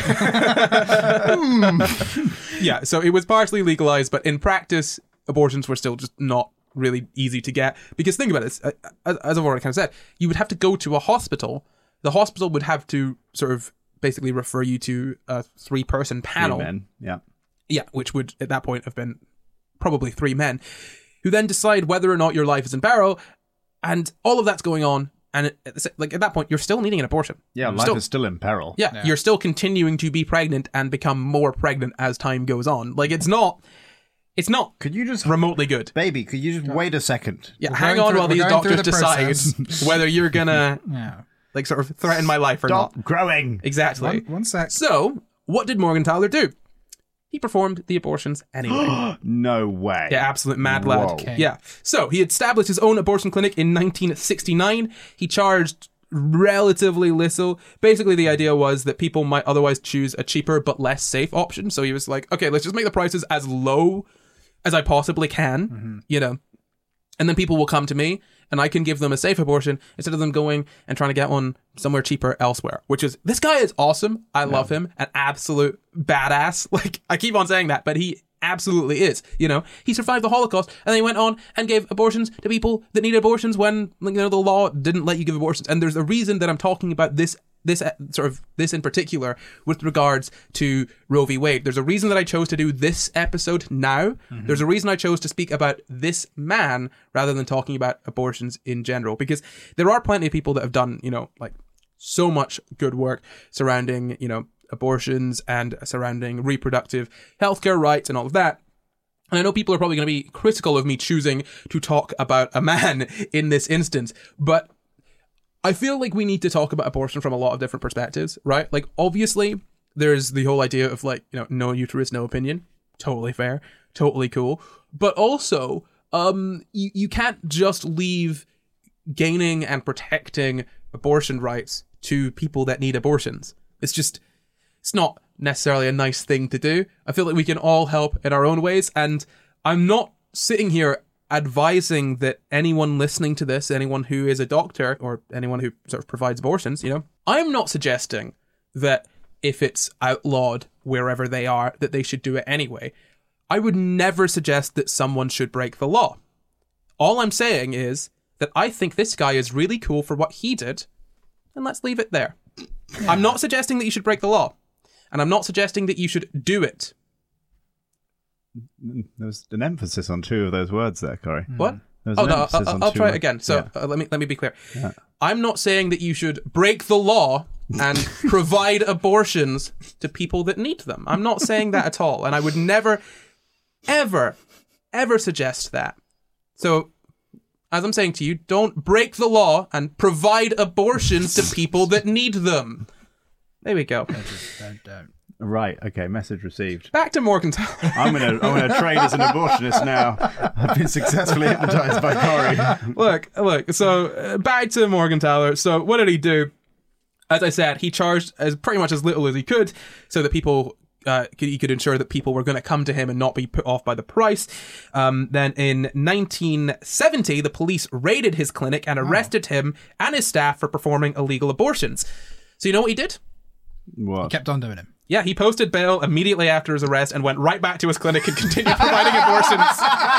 Yeah, so it was partially legalized, but in practice, abortions were still just not really easy to get. Because think about it, uh, as I've already kind of said, you would have to go to a hospital. The hospital would have to sort of basically refer you to a three-person panel. Three men. Yeah. Yeah, which would at that point have been probably three men, who then decide whether or not your life is in peril, and all of that's going on. And it, it's like at that point, you're still needing an abortion. Yeah, You're life still, is still in peril. yeah, Yeah. you're still continuing to be pregnant and become more pregnant as time goes on. Like it's not, it's not Could you just, remotely good. baby, could you just wait a second? Yeah, We're hang going on through- while we're these going through doctors the decide process. whether you're gonna Yeah. like sort of threaten my life or Stop not. growing. Exactly. One, one sec. So, what did Morgenthaler do? He performed the abortions anyway. No way. Yeah, absolute mad lad. Whoa. Okay. Yeah. So he established his own abortion clinic in nineteen sixty-nine. He charged relatively little. Basically, the idea was that people might otherwise choose a cheaper but less safe option. So he was like, okay, let's just make the prices as low as I possibly can, Mm-hmm. you know, and then people will come to me and I can give them a safe abortion instead of them going and trying to get one somewhere cheaper elsewhere, which is, this guy is awesome. I love him. An absolute badass. Like, I keep on saying that, but he absolutely is. You know, he survived the Holocaust and then he went on and gave abortions to people that needed abortions when, you know, the law didn't let you give abortions. And there's a reason that I'm talking about this this uh, sort of this in particular with regards to Roe v. Wade. There's a reason that I chose to do this episode now. Mm-hmm. There's a reason I chose to speak about this man rather than talking about abortions in general, because there are plenty of people that have done, you know, like so much good work surrounding, you know, abortions and surrounding reproductive healthcare rights and all of that. And I know people are probably going to be critical of me choosing to talk about a man in this instance, but I feel like we need to talk about abortion from a lot of different perspectives, right? Like, obviously, there's the whole idea of, like, you know, no uterus, no opinion. Totally fair. Totally cool. But also, um, you, you can't just leave gaining and protecting abortion rights to people that need abortions. It's just, it's not necessarily a nice thing to do. I feel like we can all help in our own ways, and I'm not sitting here advising that anyone listening to this, anyone who is a doctor or anyone who sort of provides abortions, you know, I'm not suggesting that if it's outlawed wherever they are, that they should do it anyway. I would never suggest that someone should break the law. All I'm saying is that I think this guy is really cool for what he did, and let's leave it there. I'm not suggesting that you should break the law, and I'm not suggesting that you should do it. There was an emphasis on two of those words there, Corey. What? There was Oh an no, emphasis I'll, on I'll two try it words. again. So Yeah. uh, let me let me be clear. Yeah. I'm not saying that you should break the law and provide abortions to people that need them. I'm not saying that at all, and I would never, ever, ever suggest that. So, as I'm saying to you, don't break the law and provide abortions to people that need them. There we go. Don't, don't. Right. Okay. Message received. Back to Morgenthau. I'm gonna I'm gonna train as an abortionist now. I've been successfully hypnotized by Corey. look, look. So uh, back to Morgenthaler. So what did he do? As I said, he charged as pretty much as little as he could, so that people uh, could, he could ensure that people were going to come to him and not be put off by the price. Um, then in nineteen seventy, the police raided his clinic and arrested him and his staff for performing illegal abortions. So you know what he did? What? Kept on doing him. Yeah, he posted bail immediately after his arrest and went right back to his clinic and continued providing abortions.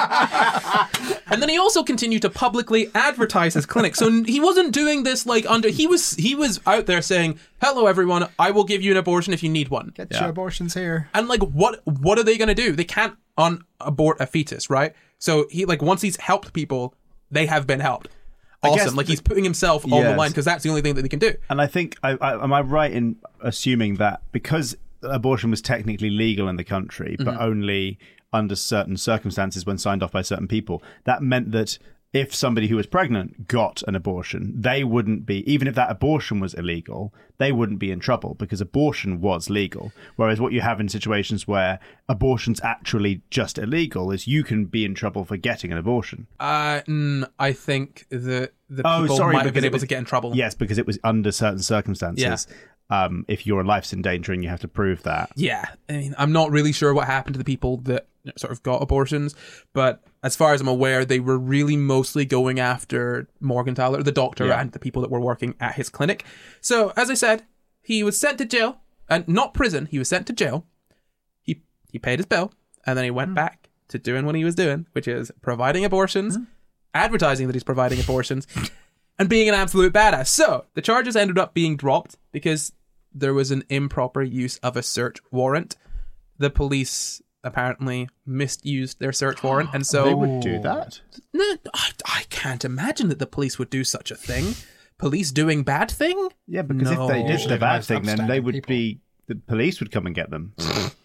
And then he also continued to publicly advertise his clinic. So he wasn't doing this like under... He was he was out there saying, hello, everyone, I will give you an abortion if you need one. Get Yeah. your abortions here. And like, what what are they going to do? They can't un-abort a fetus, right? So he like once he's helped people, they have been helped. Awesome. guess Like the- he's putting himself on the Yes. line because that's the only thing that they can do. And I think, I, I, am I right in assuming that because abortion was technically legal in the country, but only under certain circumstances when signed off by certain people, that meant that if somebody who was pregnant got an abortion, they wouldn't be, even if that abortion was illegal, they wouldn't be in trouble because abortion was legal. Whereas what you have in situations where abortion's actually just illegal is you can be in trouble for getting an abortion. Uh, mm, I think the the Oh, people sorry, might have because been it able was- to get in trouble. Yes, because it was under certain circumstances. Yeah. Um, if your life's in danger and you have to prove that. Yeah, I mean, I'm not really sure what happened to the people that sort of got abortions, but as far as I'm aware, they were really mostly going after Morgenthaler, the doctor, Yeah. and the people that were working at his clinic. So, as I said, he was sent to jail, and not prison. He was sent to jail. He he paid his bill, and then he went back to doing what he was doing, which is providing abortions, advertising that he's providing abortions, and being an absolute badass. So, the charges ended up being dropped because there was an improper use of a search warrant. The police apparently misused their search warrant, and so They would do that. no, I, I can't imagine that the police would do such a thing. Police doing bad thing? Yeah, because No. if they did Usually the the bad most thing, then they upstanding would people. be. The police would come and get them.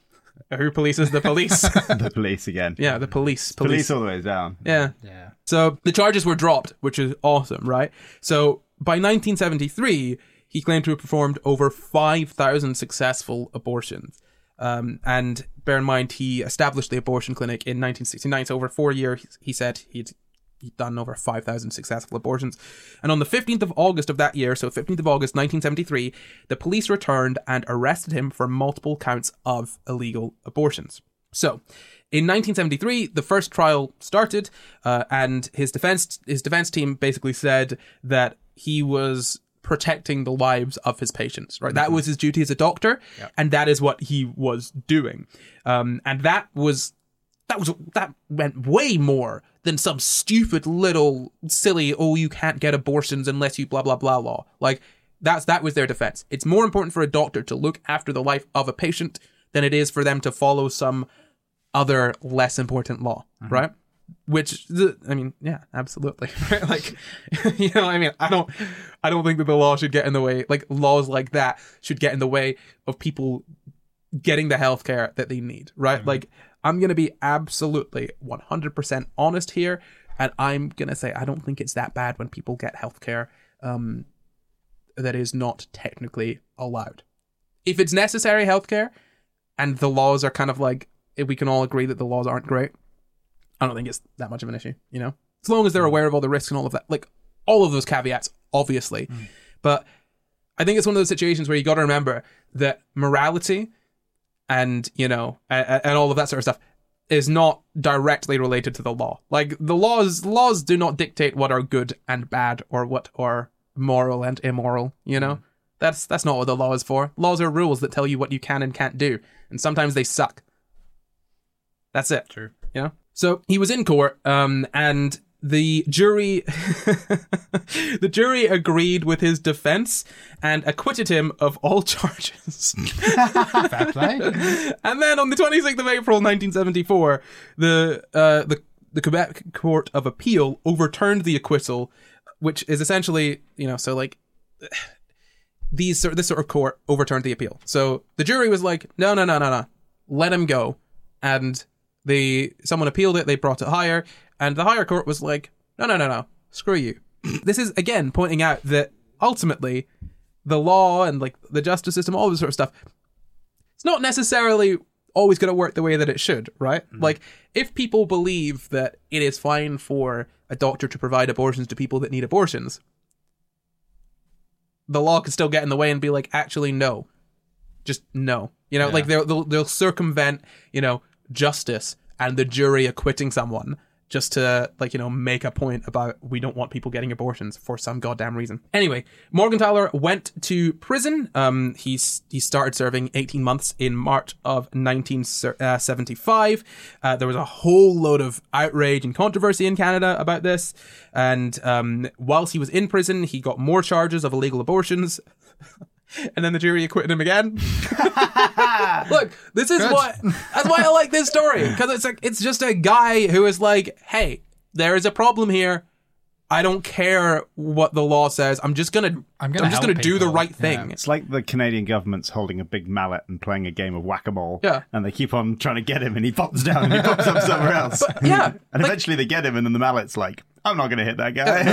Who polices the police? The police again. Yeah, the police. Police Police. all the way down. Yeah. Yeah. So the charges were dropped, which is awesome, right? So by nineteen seventy-three, he claimed to have performed over five thousand successful abortions. Um, and bear in mind, he established the abortion clinic in nineteen sixty-nine. So over four years, he said he'd, he'd done over five thousand successful abortions. And on the fifteenth of August of that year, so fifteenth of August nineteen seventy-three, the police returned and arrested him for multiple counts of illegal abortions. So, in nineteen seventy-three, the first trial started, uh, and his defense his defense team basically said that he was protecting the lives of his patients. Right, mm-hmm. That was his duty as a doctor, yep. And that is what he was doing. Um, and that was that was that went way more than some stupid little silly oh you can't get abortions unless you blah blah blah law. Like that's that was their defense. It's more important for a doctor to look after the life of a patient than it is for them to follow some other less important law, mm-hmm. right? Which, the, I mean, yeah, absolutely. Right? Like, you know, I mean, I don't, I don't think that the law should get in the way. Like, laws like that should get in the way of people getting the healthcare that they need, right? Mm-hmm. Like, I'm gonna be absolutely one hundred percent honest here, and I'm gonna say I don't think it's that bad when people get healthcare um, that is not technically allowed. If it's necessary healthcare, and the laws are kind of like, if we can all agree that the laws aren't great, I don't think it's that much of an issue, you know? As long as they're aware of all the risks and all of that, like, all of those caveats, obviously. Mm. But I think it's one of those situations where you got to remember that morality and, you know, and, and all of that sort of stuff is not directly related to the law. Like, the laws, laws do not dictate what are good and bad or what are moral and immoral, you know? Mm. That's that's not what the law is for. Laws are rules that tell you what you can and can't do. And sometimes they suck. That's it. True. You know? So he was in court, um, and the jury, the jury agreed with his defense and acquitted him of all charges. Fair play. And then on the twenty-sixth of April, nineteen seventy-four, the uh, the the Quebec Court of Appeal overturned the acquittal, which is essentially, you know, so like these this sort of court overturned the appeal. So the jury was like, no, no, no, no, no, let him go, and they someone appealed it. They brought it higher, and the higher court was like, no, no, no, no, screw you. This is again pointing out that ultimately the law and like the justice system, all this sort of stuff, it's not necessarily always going to work the way that it should, right? Mm-hmm. Like, if people believe that it is fine for a doctor to provide abortions to people that need abortions, the law could still get in the way and be like, actually, no. Just no. You know, yeah. like they'll, they'll they'll circumvent, you know, justice and the jury acquitting someone just to, like, you know, make a point about we don't want people getting abortions for some goddamn reason. Anyway, Morgenthaler went to prison. Um, he, he started serving eighteen months in March of nineteen seventy-five. Uh, there was a whole load of outrage and controversy in Canada about this. And um, whilst he was in prison, he got more charges of illegal abortions. And then the jury acquitted him again. Look, this is Good. what that's why I like this story, because it's like it's just a guy who is like, hey, there is a problem here. I don't care what the law says. I'm just gonna I'm, gonna I'm just gonna people. do the right thing. Yeah. It's like the Canadian government's holding a big mallet and playing a game of whack-a-mole. Yeah. And they keep on trying to get him, and he pops down and he pops up somewhere else. But, yeah. And like, eventually they get him, and then the mallet's like, I'm not gonna hit that guy.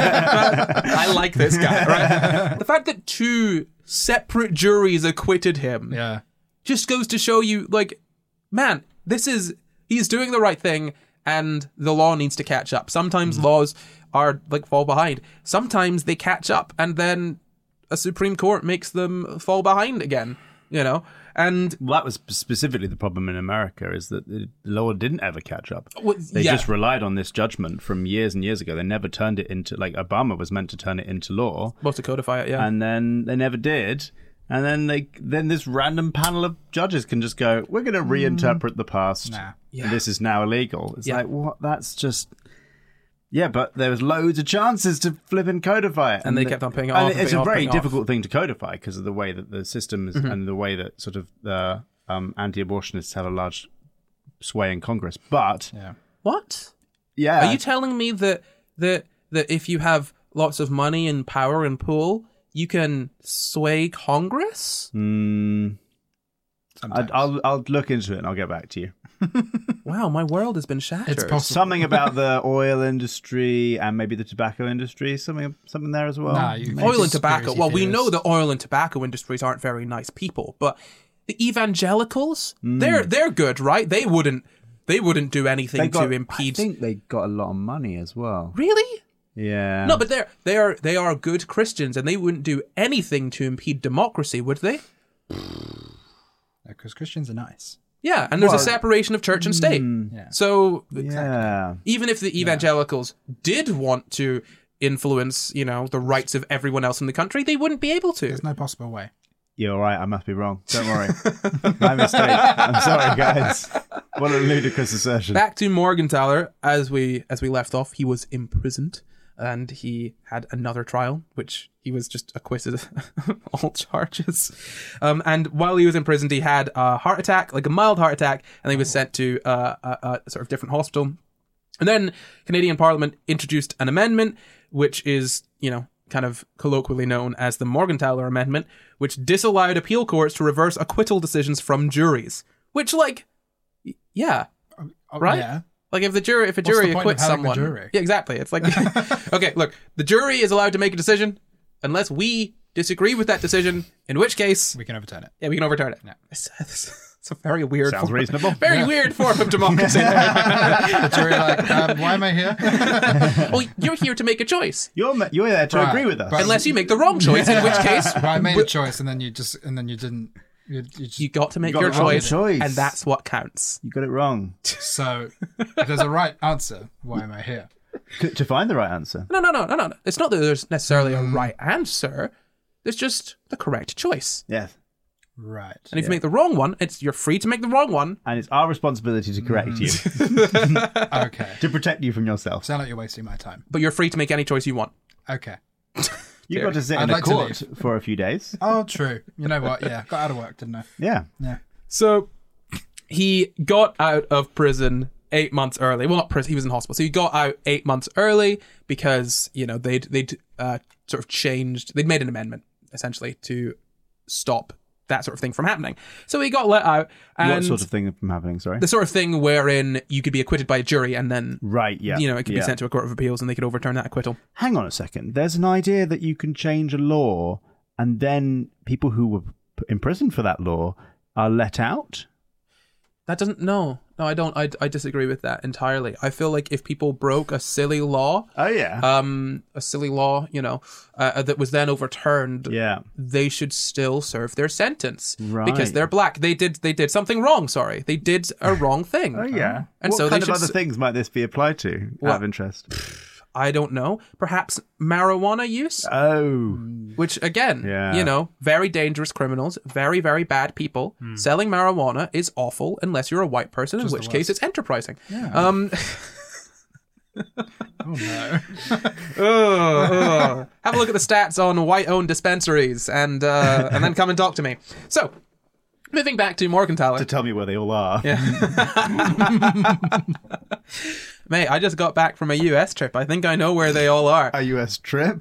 I like this guy, right? The fact that two separate juries acquitted him yeah. just goes to show you, like, man, this is, he's doing the right thing, and the law needs to catch up. Sometimes mm. laws are, like, fall behind. Sometimes they catch up, and then a Supreme Court makes them fall behind again, you know? And well, that was specifically the problem in America, is that the law didn't ever catch up. Well, they yeah. just relied on this judgment from years and years ago. They never turned it into, like, Obama was meant to turn it into law. Supposed to codify it, yeah. And then they never did. And then they, then this random panel of judges can just go, we're going to reinterpret the past. Nah. Yeah. And this is now illegal. It's yeah. like, what? That's just... Yeah, but there was loads of chances to flip and codify it. And, and they the, kept on paying off. And and it's paying a off, very paying difficult off. thing to codify because of the way that the system is mm-hmm. and the way that sort of the um, anti-abortionists have a large sway in Congress. But... Yeah. What? Yeah. Are you telling me that, that, that if you have lots of money and power and pull, you can sway Congress? Hmm... I'll, I'll I'll look into it and I'll get back to you. Wow, my world has been shattered. It's possible. Something about the oil industry and maybe the tobacco industry, something something there as well. Nah, you oil and tobacco. Well, we theorist. know the oil and tobacco industries aren't very nice people, but the evangelicals, mm. they're they're good, right? They wouldn't they wouldn't do anything got, to impede. I think they got a lot of money as well. Really? Yeah. No, but they're they are they are good Christians, and they wouldn't do anything to impede democracy, would they? Because Christians are nice. Yeah, and there's well, a separation of church and state. Mm, yeah. So yeah. even if the evangelicals yeah. did want to influence, you know, the rights of everyone else in the country, they wouldn't be able to. There's no possible way. You're right, I must be wrong. Don't worry. My mistake. I'm sorry, guys. What a ludicrous assertion. Back to Morgenthaler, as we as we left off, he was imprisoned. And he had another trial, which he was just acquitted of all charges. Um, and while he was imprisoned, he had a heart attack, like a mild heart attack, and he was sent to uh, a, a sort of different hospital. And then Canadian Parliament introduced an amendment, which is, you know, kind of colloquially known as the Morgenthaler Amendment, which disallowed appeal courts to reverse acquittal decisions from juries. Which, like, yeah, oh, right? Yeah. Like if the jury, if a What's jury the point acquits of having someone, the jury? yeah, exactly. It's like, okay, look, the jury is allowed to make a decision unless we disagree with that decision. In which case, we can overturn it. Yeah, we can overturn it. Yeah. It's, it's, it's a very weird, sounds form, reasonable. Very yeah. weird form of democracy. The jury, like, um, why am I here? Well, you're here to make a choice. You're you're there to right, agree with us, unless you make the wrong choice. In which case, but I made a choice, and then you just and then you didn't. You, you, just, you got to make you your choice, choice, and that's what counts. You got it wrong. So, if there's a right answer, why am I here? To find the right answer. No, no, no, no, no. It's not that there's necessarily a right answer. There's just the correct choice. Yes. Right. And if you make the wrong one, it's you're free to make the wrong one. And it's our responsibility to correct you, Okay. to protect you from yourself. Sound like you're wasting my time. But you're free to make any choice you want. Okay. You got to sit I'd in a like to court for a few days. Oh, true. You know what? Yeah, got out of work, didn't I? Yeah. Yeah. So he got out of prison eight months early. Well, not prison. He was in hospital. So he got out eight months early because, you know, they'd, they'd uh, sort of changed. They'd made an amendment, essentially, to stop that sort of thing from happening. So he got let out. And What sort of thing from happening, sorry? the sort of thing wherein you could be acquitted by a jury and then, Right, yeah. you know, it could yeah. be sent to a court of appeals and they could overturn that acquittal. Hang on a second. There's an idea that you can change a law and then people who were p- imprisoned for that law are let out? That doesn't, no. No, I don't. I, I disagree with that entirely. I feel like if people broke a silly law, Oh, yeah. um, a silly law, you know, uh, that was then overturned, yeah. they should still serve their sentence Right. because they're black. They did they did something wrong. Sorry, they did a wrong thing. Oh, yeah. And what so kind they of should other s- things might this be applied to, out Well- of interest? I don't know. Perhaps marijuana use, Oh. which again, Yeah. you know, very dangerous criminals, very very bad people. Selling marijuana is awful unless you're a white person, Just in the which case worst. it's enterprising. Yeah. Um. Oh, no. Ugh, ugh. Have a look at the stats on white-owned dispensaries, and uh, and then come and talk to me. So, moving back to Morgenthaler. To tell me where they all are. Yeah. Mate, I just got back from a U S trip. I think I know where they all are. A U S trip?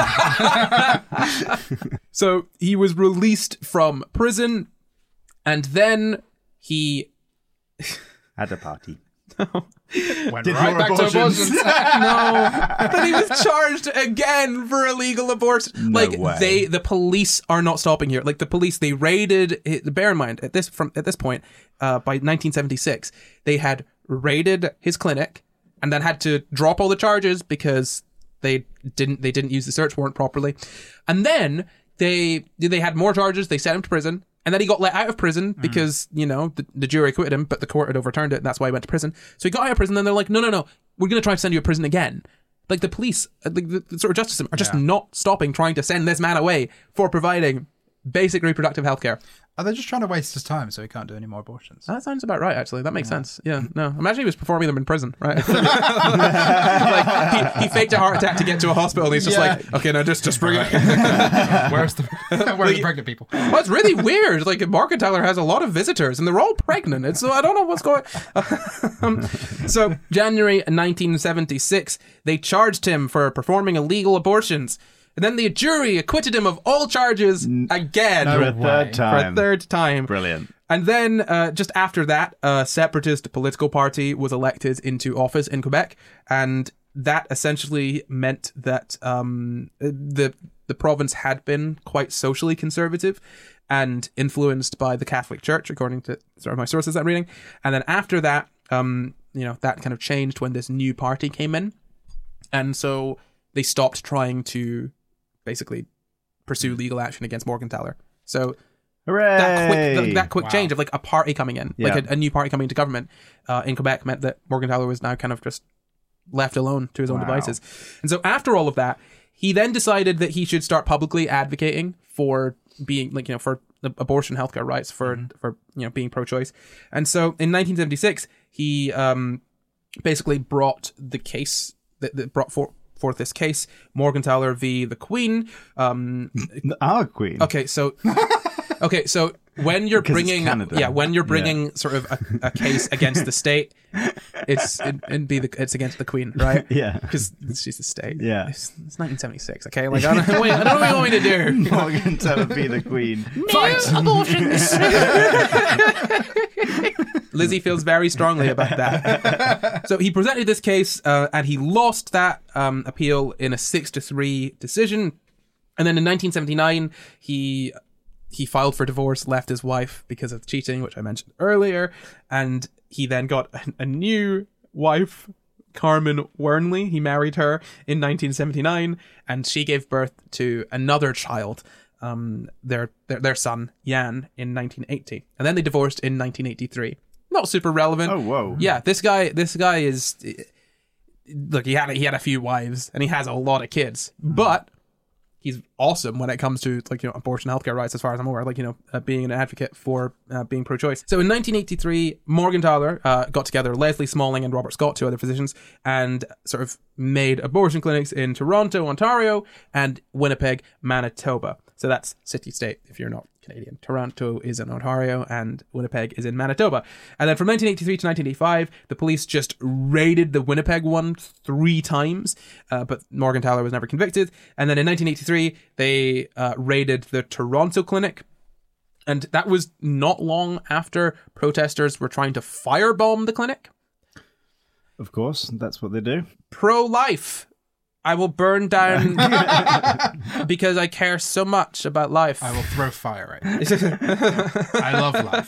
So he was released from prison, and then he At a party. Went Did right more back abortions. to abortions. no, then he was charged again for illegal abortion. No like way. they, the police are not stopping here. Like the police, they raided. Bear in mind, at this from at this point, uh, by nineteen seventy-six, they had raided his clinic, and then had to drop all the charges because they didn't they didn't use the search warrant properly, and then they they had more charges. They sent him to prison. And then he got let out of prison because, you know, the, the jury acquitted him, but the court had overturned it, and that's why he went to prison. So he got out of prison, and they're like, no, no, no, we're going to try to send you to prison again. Like, the police, uh, like, the, the sort of justice system are just Yeah. not stopping trying to send this man away for providing basic reproductive health care. Are they just trying to waste his time so he can't do any more abortions? That sounds about right, actually. That makes sense. Yeah, no. Imagine he was performing them in prison, right? like, he, he faked a heart attack to get to a hospital, and he's just Yeah. like, okay, no, just, just bring it. Where's the where's the pregnant people? Well, it's really weird. Like, Morgenthaler has a lot of visitors, and they're all pregnant. It's, so I don't know what's going um, So, January nineteen seventy-six, they charged him for performing illegal abortions. And then the jury acquitted him of all charges again. No For a way. third For time. a third time. Brilliant. And then, uh, just after that, a separatist political party was elected into office in Quebec, and that essentially meant that um, the the province had been quite socially conservative and influenced by the Catholic Church, according to sort of my sources I'm reading. And then after that, um, you know, that kind of changed when this new party came in, and so they stopped trying to basically pursue legal action against Morgenthaler. So Hooray! that quick th- that quick Wow. change of like a party coming in, Yeah. like a, a new party coming into government uh, in Quebec meant that Morgenthaler was now kind of just left alone to his own Wow. devices. And so after all of that, he then decided that he should start publicly advocating for being like, you know, for the abortion healthcare rights, for, Mm-hmm. for, you know, being pro-choice. And so in nineteen seventy-six, he um, basically brought the case that, that brought for, forth this case, Morgenthaler v. the Queen. Um, Our queen. okay, so okay, so when you're Because it's bringing, Canada. yeah, when you're bringing sort of a, a case against the state, it's it, it'd be the it's against the Queen, right? Yeah. because she's the state. Yeah. it's, it's nineteen seventy-six. Okay, like I don't, wait, I don't know what you want me to do. Morgenthaler be the queen. Fight abortions. Lizzie feels very strongly about that. So he presented this case, uh, and he lost that um, appeal in a six to three decision. And then in nineteen seventy-nine, he he filed for divorce, left his wife because of cheating, which I mentioned earlier, and he then got a, a new wife, Carmen Wernley. He married her in nineteen seventy-nine, and she gave birth to another child, um, their, their their son Jan, in nineteen eighty, and then they divorced in nineteen eighty-three. Not super relevant. Oh, whoa. Yeah, this guy, this guy is look. He had he had a few wives, and he has a lot of kids, but he's awesome when it comes to like you know abortion healthcare rights, as far as I'm aware. Like you know uh, being an advocate for uh, being pro-choice. So in nineteen eighty-three, Morgenthaler uh, got together Leslie Smalling and Robert Scott, two other physicians, and sort of made abortion clinics in Toronto, Ontario, and Winnipeg, Manitoba. So that's city-state if you're not Canadian. Toronto is in Ontario and Winnipeg is in Manitoba. And then from nineteen eighty-three to nineteen eighty-five, the police just raided the Winnipeg one three times, uh, but Morgenthaler was never convicted. And then in nineteen eighty-three, they uh, raided the Toronto clinic. And that was not long after protesters were trying to firebomb the clinic. Of course, that's what they do. Pro-life. I will burn down because I care so much about life. I will throw fire at you. I love life.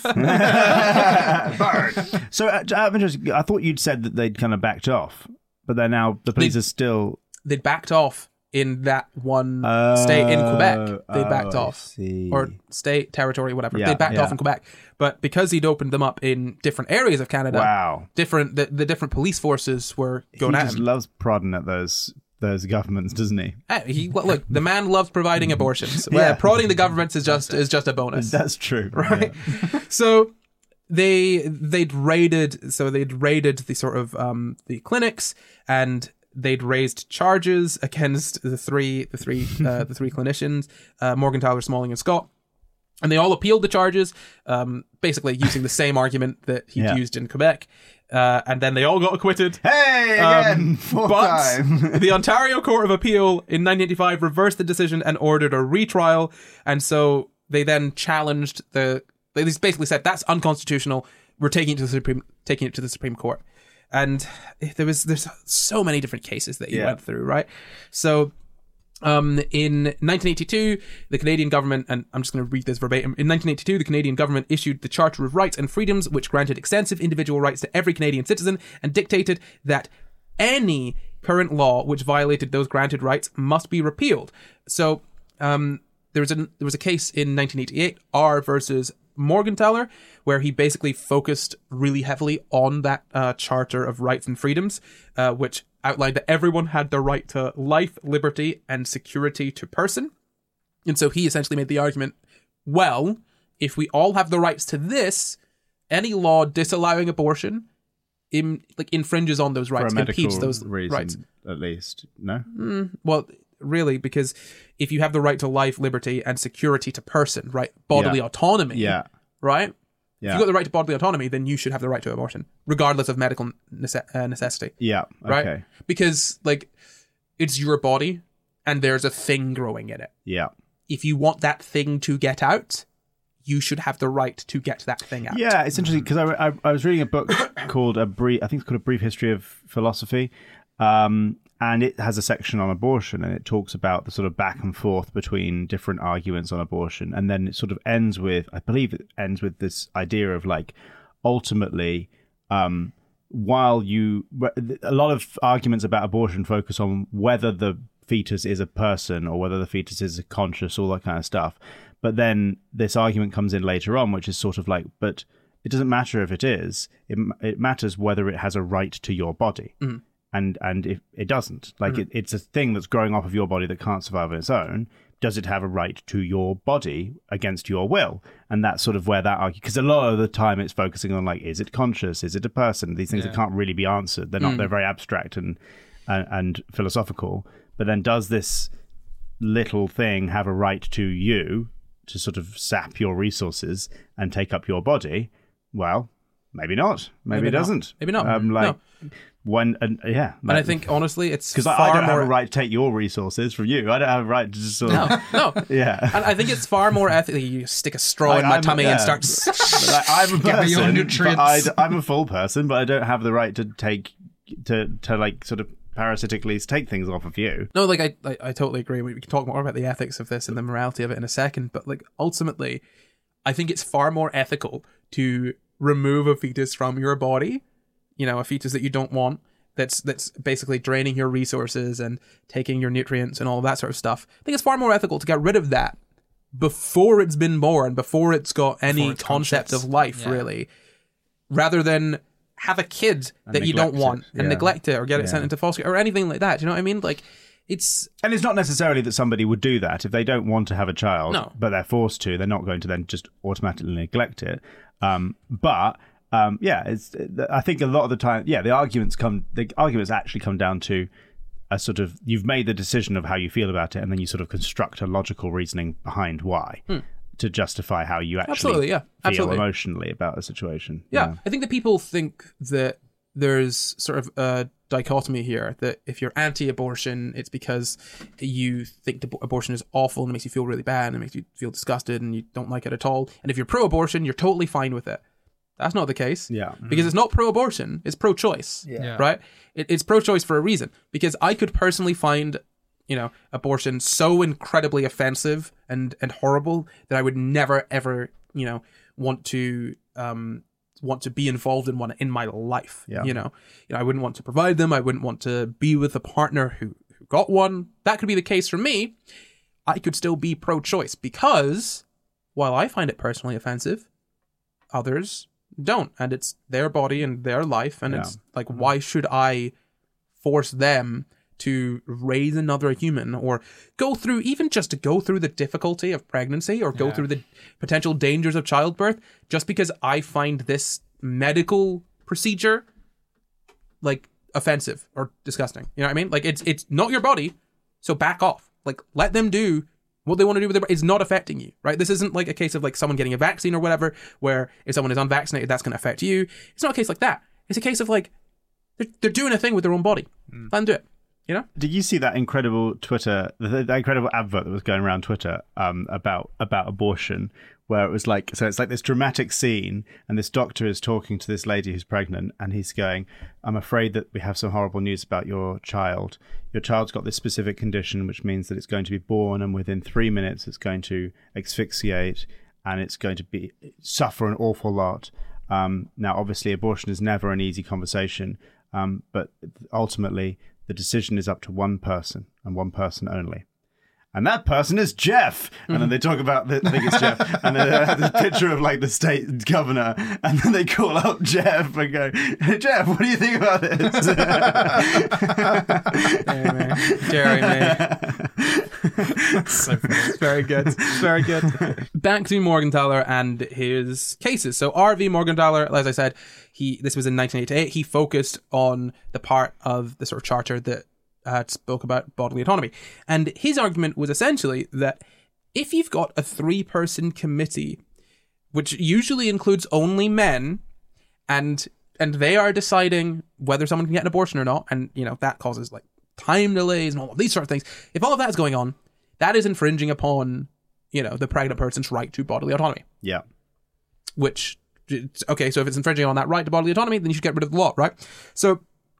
Burn. So, uh, out of interest, I thought you'd said that they'd kind of backed off, but they're now, the police They- are still... They backed off in that one Oh, state in Quebec. They oh, backed I off. see. Or state, territory, whatever. Yeah, they backed yeah. off in Quebec. But because he'd opened them up in different areas of Canada, Wow. different the, the different police forces were He going at just him. loves prodding at those those governments, doesn't he? Eh, he, well, look, the man loves providing abortions. Yeah. Yeah, prodding the governments is just is just a bonus. That's true. Right. So they they'd raided so they'd raided the sort of um the clinics, and they'd raised charges against the three the three uh, the three clinicians, uh, Morgenthaler, Smalling, and Scott. And they all appealed the charges, um, basically using the same argument that he'd Yeah. used in Quebec. Uh, and then they all got acquitted. Hey, Um, again, fourth but time. the Ontario Court of Appeal in nineteen eighty-five reversed the decision and ordered a retrial. And so they then challenged the. They just basically said that's unconstitutional. We're taking it to the Supreme, taking it to the Supreme Court. And there was there's so many different cases that he Yeah. went through, right? So. Um, in nineteen eighty-two, the Canadian government, and I'm just going to read this verbatim. In nineteen eighty-two, the Canadian government issued the Charter of Rights and Freedoms, which granted extensive individual rights to every Canadian citizen and dictated that any current law which violated those granted rights must be repealed. So, um, there was a there was a case in nineteen eighty-eight, R versus Morgenthaler, where he basically focused really heavily on that uh, Charter of Rights and Freedoms, uh, which outlined that everyone had the right to life, liberty, and security to person. And so he essentially made the argument, well, if we all have the rights to this, any law disallowing abortion im- like infringes on those For a rights, medical impedes those reason, rights. at least. No? Well, really, because if you have the right to life, liberty, and security to person, right, bodily Yeah. autonomy, Yeah. right? If Yeah. you've got the right to bodily autonomy, then you should have the right to abortion, regardless of medical nece- uh, necessity, Yeah. right? Okay. Because, like, it's your body, and there's a thing growing in it. Yeah. If you want that thing to get out, you should have the right to get that thing out. Yeah, it's interesting because I, I, I was reading a book called a brief, I think it's called A Brief History of Philosophy, um, and it has a section on abortion, and it talks about the sort of back and forth between different arguments on abortion, and then it sort of ends with, I believe it ends with this idea of like, ultimately, um, while you, a lot of arguments about abortion focus on whether the fetus is a person or whether the fetus is conscious, all that kind of stuff. But then this argument comes in later on, which is sort of like, but it doesn't matter if it is. It, it matters whether it has a right to your body. Mm. And and if it doesn't, like Mm. it, it's a thing that's growing off of your body that can't survive on its own. Does it have a right to your body against your will? And that's sort of where that argument, because a lot of the time it's focusing on like, is it conscious? Is it a person? These things Yeah. that can't really be answered. They're not. Mm. They're very abstract and, and and philosophical. But then, does this little thing have a right to you to sort of sap your resources and take up your body? Well, maybe not. Maybe, Maybe it not. doesn't. Maybe not. Um, like when and yeah, And I think, honestly, it's because far I, I don't more... have a right to take your resources from you. I don't have a right to just sort of No, no. yeah. And I think it's far more ethical. You stick a straw I- in my I'm- tummy yeah. and start... But I, I'm a Give me your person, nutrients. but I, I'm a full person, but I don't have the right to take to to like sort of parasitically take things off of you. No, like, I, I, I totally agree. We can talk more about the ethics of this and the morality of it in a second, but, like, ultimately, I think it's far more ethical to remove a fetus from your body, you know, a fetus that you don't want, that's that's basically draining your resources and taking your nutrients and all of that sort of stuff. I think it's far more ethical to get rid of that before it's been born, before it's got any Before it's concept conscious. of life, Yeah. really, rather than have a kid And that you don't neglect want it, and yeah. neglect it or get it Yeah. sent into foster care or anything like that. Do you know what I mean? Like, it's And it's not necessarily that somebody would do that if they don't want to have a child, No. but they're forced to. They're not going to then just automatically neglect it. Um, but um, yeah, it's. I think a lot of the time, yeah, the arguments come. The arguments actually come down to a sort of you've made the decision of how you feel about it, and then you sort of construct a logical reasoning behind why Hmm. to justify how you actually Absolutely, yeah. feel Absolutely. emotionally about a situation. Yeah, I think that people think that there's sort of a dichotomy here, that if you're anti-abortion, it's because you think the abortion is awful and it makes you feel really bad and it makes you feel disgusted and you don't like it at all. And if you're pro-abortion, you're totally fine with it. That's not the case. Yeah. Because it's not pro-abortion, it's pro-choice. Yeah. Right? It, it's pro-choice for a reason. Because I could personally find, you know, abortion so incredibly offensive and, and horrible that I would never, ever, you know, want to... um want to be involved in one in my life. Yeah. You know, you know, I wouldn't want to provide them. I wouldn't want to be with a partner who, who got one. That could be the case for me. I could still be pro-choice because while I find it personally offensive, others don't. And it's their body and their life. And Yeah. it's like, why should I force them to raise another human or go through, even just to go through the difficulty of pregnancy or go Yeah. through the potential dangers of childbirth just because I find this medical procedure like offensive or disgusting. You know what I mean? Like it's it's not your body, so back off. Like let them do what they want to do with their body. It's not affecting you, right? This isn't like a case of like someone getting a vaccine or whatever, where if someone is unvaccinated, that's going to affect you. It's not a case like that. It's a case of like they're, they're doing a thing with their own body. Let them do it. You know? Did you see that incredible Twitter, the, the incredible advert that was going around Twitter um, about about abortion, where it was like, so it's like this dramatic scene, and this doctor is talking to this lady who's pregnant, and he's going, "I'm afraid that we have some horrible news about your child. Your child's got this specific condition, which means that it's going to be born, and within three minutes it's going to asphyxiate, and it's going to be suffer an awful lot. Um, now, obviously, abortion is never an easy conversation, um, but ultimately." The decision is up to one person and one person only. And that person is Jeff. And then they talk about, the, I think it's Jeff. And then they have this picture of like the state governor. And then they call up Jeff and go, "Hey, Jeff, what do you think about this?" Jeremy. So funny. It's very good. It's very good. Back to Morgenthaler and his cases. So R V Morgenthaler, as I said, he this was in nineteen eighty-eight. He focused on the part of the sort of charter that uh, spoke about bodily autonomy. And his argument was essentially that if you've got a three-person committee, which usually includes only men, and and they are deciding whether someone can get an abortion or not, and you know that causes like time delays and all of these sort of things. If all of that is going on, that is infringing upon, you know, the pregnant person's right to bodily autonomy. Yeah. Which, okay, so if it's infringing on that right to bodily autonomy, then you should get rid of the law, right? So,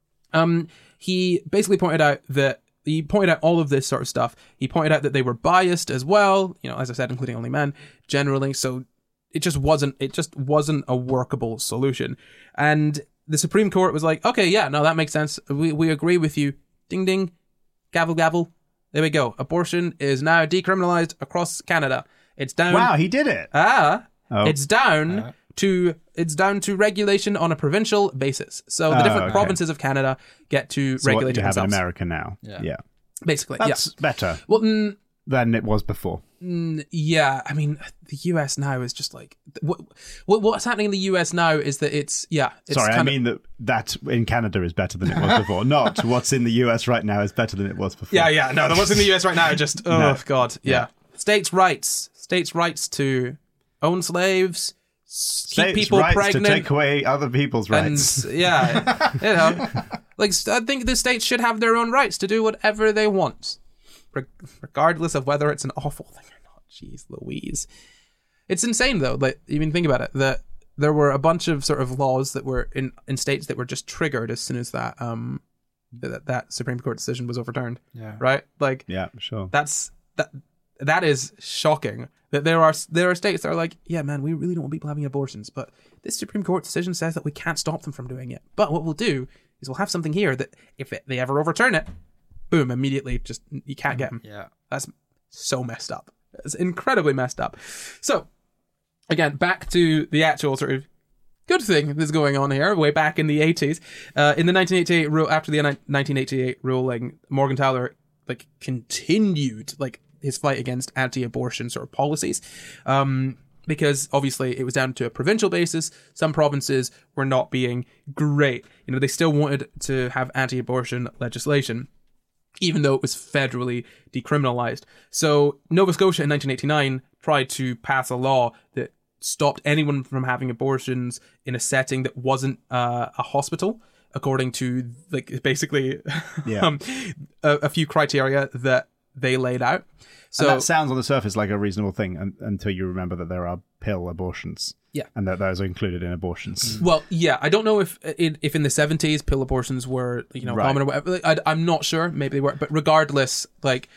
um, he basically pointed out that he pointed out all of this sort of stuff. He pointed out that they were biased as well, you know, as I said, including only men generally. So it just wasn't, it just wasn't a workable solution. And the Supreme Court was like, okay, yeah, no, that makes sense. We we agree with you. Ding, ding, gavel, gavel. There we go. Abortion is now decriminalized across Canada. It's down. Wow, he did it. Ah, Oh. it's down Uh. to it's down to regulation on a provincial basis. So the Oh, different okay. provinces of Canada get to So what regulate you it have in themselves. America now. Yeah. Yeah. Basically, That's yeah. better Well, mm, than it was before. mm, yeah. I mean, the U S now is just like what, what what's happening in the U S now is that it's yeah. It's Sorry, I kind of- mean that that in Canada is better than it was before. Not what's in the U S right now is better than it was before. Yeah, yeah. No, the what's in the U S right now are just oh No. god, yeah. States' rights, states' rights to own slaves, s- keep States' people rights pregnant, to take away other people's rights. and yeah, you know, like I think the states should have their own rights to do whatever they want, reg- regardless of whether it's an awful thing or not. Jeez Louise, it's insane though. Like even think about it, that there were a bunch of sort of laws that were in in states that were just triggered as soon as that um that that Supreme Court decision was overturned. Yeah. Right, like. Yeah, sure. That's that. That is shocking. That there are there are states that are like, yeah, man, we really don't want people having abortions, but this Supreme Court decision says that we can't stop them from doing it. But what we'll do is we'll have something here that if it, they ever overturn it, boom, immediately just you can't get them. Yeah. That's so messed up. It's incredibly messed up. So again, back to the actual sort of good thing that's going on here, way back in the eighties. Uh, in the nineteen eighty-eight rule, after the nineteen eighty-eight ruling, Morgenthaler like continued like his fight against anti-abortion sort of policies. Um, because obviously it was down to a provincial basis. Some provinces were not being great. You know, they still wanted to have anti-abortion legislation, even though it was federally decriminalized. So Nova Scotia in nineteen eighty-nine tried to pass a law that stopped anyone from having abortions in a setting that wasn't uh, a hospital, according to like basically Yeah. um, a, a few criteria that they laid out. So And that sounds on the surface like a reasonable thing un- until you remember that there are pill abortions. Yeah. And that those are included in abortions. Well, yeah, I don't know if in, if in the seventies pill abortions were, you know, Right. common or whatever. Like, I, I'm not sure. Maybe they were. But regardless, like,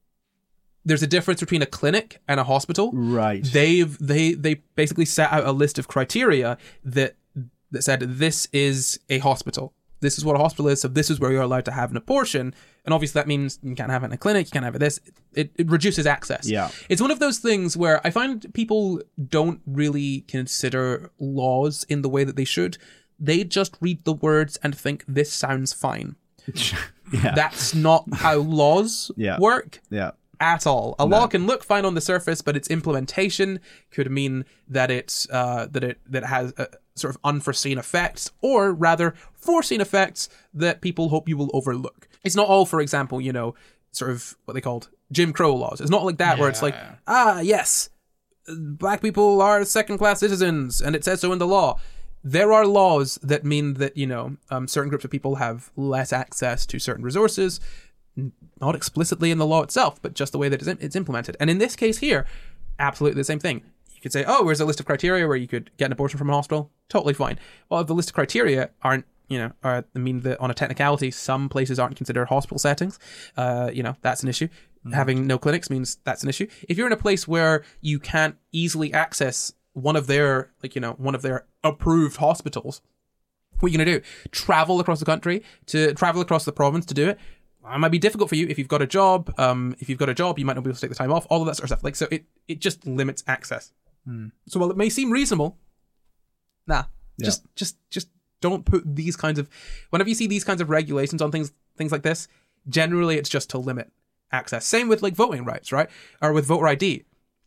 there's a difference between a clinic and a hospital. Right. They've they they basically set out a list of criteria that that said this is a hospital. This is what a hospital is. So this is where you're allowed to have an abortion. And obviously that means you can't have it in a clinic. You can't have it this. It, it reduces access. Yeah. It's one of those things where I find people don't really consider laws in the way that they should. They just read the words and think this sounds fine. Yeah. That's not how laws Yeah. work yeah. at all. A law can look fine on the surface, but its implementation could mean that it's uh, that it that it has uh, sort of unforeseen effects, or rather foreseen effects that people hope you will overlook. It's not all, for example, you know, sort of what they called Jim Crow laws. It's not like that where it's like, Yeah. ah, yes, black people are second-class citizens, and it says so in the law. There are laws that mean that, you know, um, certain groups of people have less access to certain resources, not explicitly in the law itself, but just the way that it's, it's implemented. And in this case here, absolutely the same thing. You could say, oh, here's a list of criteria where you could get an abortion from a hospital. Totally fine. Well, if the list of criteria aren't, you know, are, I mean, that on a technicality, some places aren't considered hospital settings. Uh, you know, that's an issue. Mm. Having no clinics means that's an issue. If you're in a place where you can't easily access one of their, like, you know, one of their approved hospitals, what are you going to do? Travel across the country to travel across the province to do it? It might be difficult for you if you've got a job. Um, if you've got a job, you might not be able to take the time off. All of that sort of stuff. Like, so it, it just limits access. Hmm. So while it may seem reasonable, nah, Yeah. just just just don't put these kinds of. Whenever you see these kinds of regulations on things things like this, generally it's just to limit access. Same with like voting rights, right? Or with voter I D.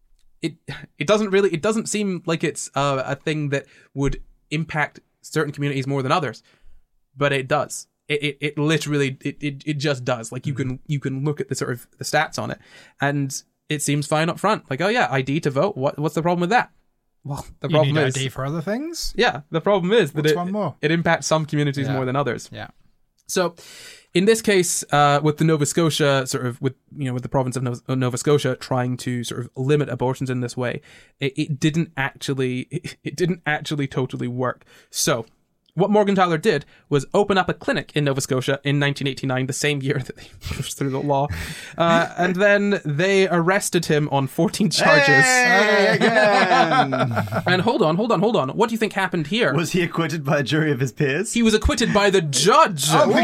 It it doesn't really it doesn't seem like it's uh, a thing that would impact certain communities more than others, but it does. It, it, it literally it, it, it just does. Like you can you can look at the sort of the stats on it, and it seems fine up front. Like, oh yeah, I D to vote. What what's the problem with that? Well, the You problem need is I D for other things? yeah, the problem is that What's it, one more? it impacts some communities Yeah. more than others. Yeah. So, in this case, uh, with the Nova Scotia sort of with you know with the province of Nova, Nova Scotia trying to sort of limit abortions in this way, it, it didn't actually it, it didn't actually totally work. So, what Morgenthaler did was open up a clinic in Nova Scotia in nineteen eighty-nine, the same year that they pushed through the law, uh, and then they arrested him on fourteen charges. Hey, again! And hold on, hold on, hold on. What do you think happened here? Was he acquitted by a jury of his peers? He was acquitted by the judge.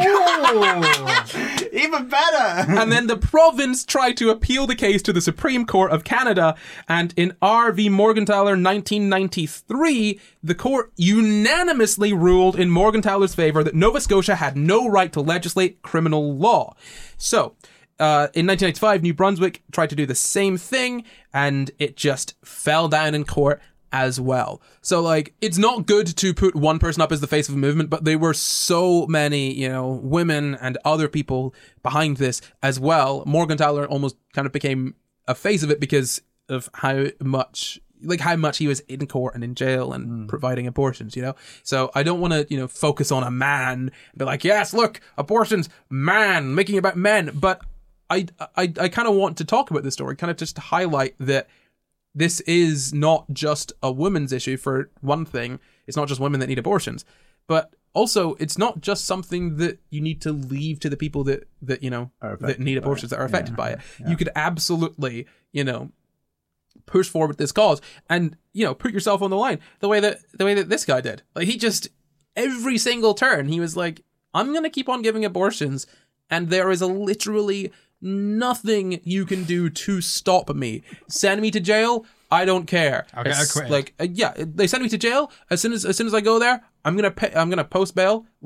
Even better! And then the province tried to appeal the case to the Supreme Court of Canada, and in R v Morgenthaler nineteen ninety-three, the court unanimously ruled in Morgenthaler's favor that Nova Scotia had no right to legislate criminal law. So, uh, in nineteen ninety-five, New Brunswick tried to do the same thing, and it just fell down in court as well. So, like, it's not good to put one person up as the face of a movement, but there were so many, you know, women and other people behind this as well. Morgenthaler almost kind of became a face of it because of how much, like, how much he was in court and in jail and mm. providing abortions, you know? So I don't want to, you know, focus on a man and be like, yes, look, abortions, man, making it about men. But I, I, I kind of want to talk about this story, kind of just to highlight that this is not just a woman's issue, for one thing. It's not just women that need abortions. But also, it's not just something that you need to leave to the people that, that you know, that need abortions, that are affected yeah, by it. Yeah. You could absolutely, you know, push forward this cause and, you know, put yourself on the line the way that the way that this guy did. Like, he just, every single turn, he was like, I'm going to keep on giving abortions, and there is a literally nothing you can do to stop me. Send me to jail, I don't care. I'll get It's acquitted. like, uh, yeah, they send me to jail. As soon as as soon as I go there, I'm gonna pay, I'm gonna post bail, leave,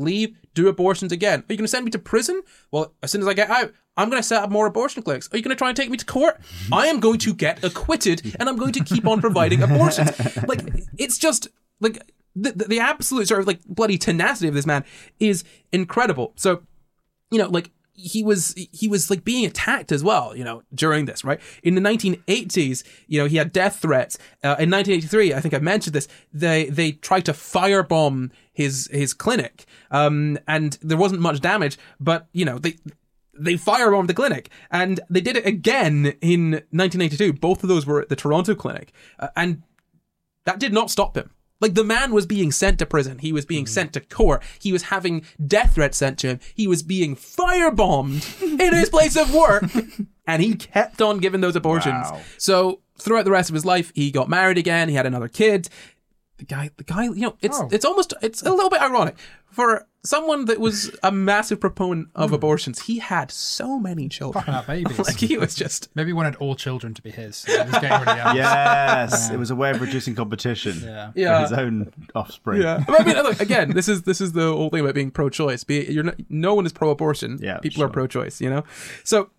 do abortions again. Are you going to send me to prison? Well, as soon as I get out, I'm going to set up more abortion clinics. Are you going to try and take me to court? I am going to get acquitted, and I'm going to keep on providing abortions. Like, it's just, like, the, the, the absolute sort of, like, bloody tenacity of this man is incredible. So, you know, like, he was, he was, like, being attacked as well, you know, during this, right? In the nineteen eighties, you know, he had death threats. Uh, in nineteen eighty-three, I think I mentioned this, they, they tried to firebomb his, his clinic. Um, and there wasn't much damage, but, you know, they, they firebombed the clinic, and they did it again in nineteen eighty-two. Both of those were at the Toronto clinic. Uh, and that did not stop him. Like, the man was being sent to prison. He was being mm. sent to court. He was having death threats sent to him. He was being firebombed in his place of work. And he kept on giving those abortions. Wow. So throughout the rest of his life, he got married again. He had another kid. The guy, the guy, you know, it's Oh. it's almost, it's a little bit ironic. For someone that was a massive proponent of mm. abortions, he had so many children. Fucking up babies. Like, he was just... Maybe he wanted all children to be his. So he was getting rid of the others. Yes, Yeah. it was a way of reducing competition Yeah. for Yeah. his own offspring. Yeah, I mean, look, again, this is this is the whole thing about being pro-choice. Be you're not, no one is pro-abortion. Yeah, people sure. are pro-choice. You know, so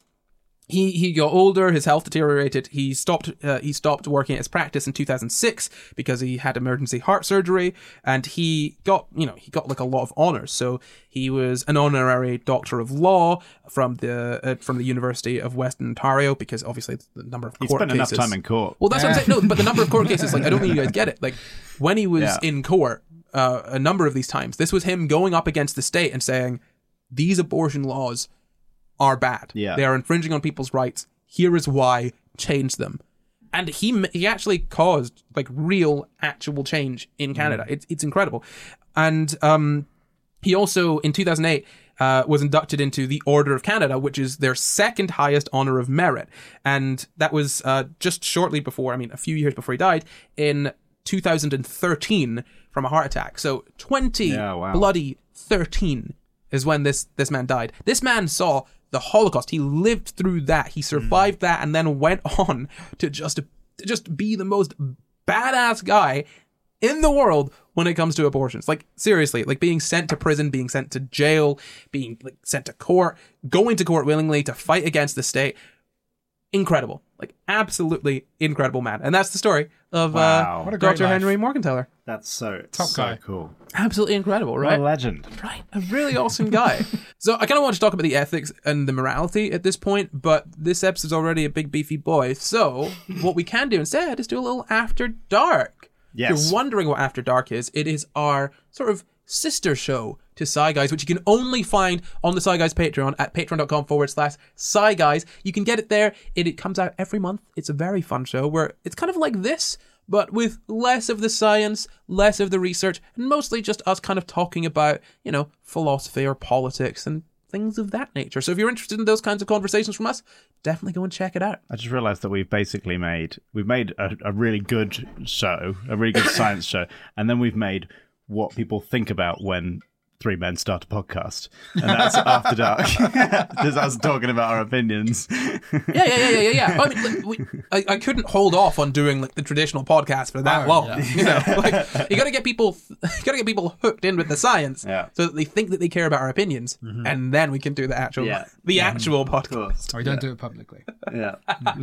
he he got older. His health deteriorated. He stopped uh, he stopped working at his practice in two thousand six because he had emergency heart surgery, and he got you know he got like a lot of honors. So he was an honorary Doctor of Law from the uh, from the University of Western Ontario, because obviously the number of He court spent cases. enough time in court. Well, that's what I'm saying. No, but the number of court cases, like, I don't think you guys get it. Like, when he was Yeah. in court, uh, a number of these times, this was him going up against the state and saying, these abortion laws are bad. Yeah. They are infringing on people's rights. Here is why. Change them. And he he actually caused, like, real, actual change in Canada. Mm. It's it's incredible. And um, he also, in two thousand eight, uh, was inducted into the Order of Canada, which is their second highest honor of merit. And that was uh, just shortly before, I mean, a few years before he died, in two thousand thirteen from a heart attack. So twenty Yeah, wow. bloody thirteen is when this, this man died. This man saw the Holocaust. He lived through that. He survived mm. that, and then went on to just, to just be the most badass guy in the world when it comes to abortions. Like, seriously, like, being sent to prison, being sent to jail, being, like, sent to court, going to court willingly to fight against the state. Incredible. Like, absolutely incredible man. And that's the story of Wow. uh, What a great Doctor life. Henry Morgenthaler. That's so, Top so guy. cool. Absolutely incredible, What right? a legend. Right, a really awesome guy. So I kind of want to talk about the ethics and the morality at this point, but this episode's already a big beefy boy. So what we can do instead is do a little After Dark. Yes. If you're wondering what After Dark is, it is our sort of sister show to Sci Guys, which you can only find on the Sci Guys Patreon at patreon.com forward slash Sci Guys. You can get it there. It, it comes out every month. It's a very fun show where it's kind of like this, but with less of the science, less of the research, and mostly just us kind of talking about, you know, philosophy or politics and things of that nature. So if you're interested in those kinds of conversations from us, definitely go and check it out. I just realised that we've basically made we've made a, a really good show, a really good science show, and then we've made what people think about when three men start a podcast, and that's After Dark. Just us talking about our opinions. Yeah, yeah, yeah, yeah, yeah. yeah. I mean, like, we, I, I couldn't hold off on doing like the traditional podcast for that Oh, long. yeah. You know, like, you got to get people, you got to get people hooked in with the science, Yeah. so that they think that they care about our opinions, Mm-hmm. and then we can do the actual, Yeah. the actual podcast. Or we don't do it publicly. Yeah.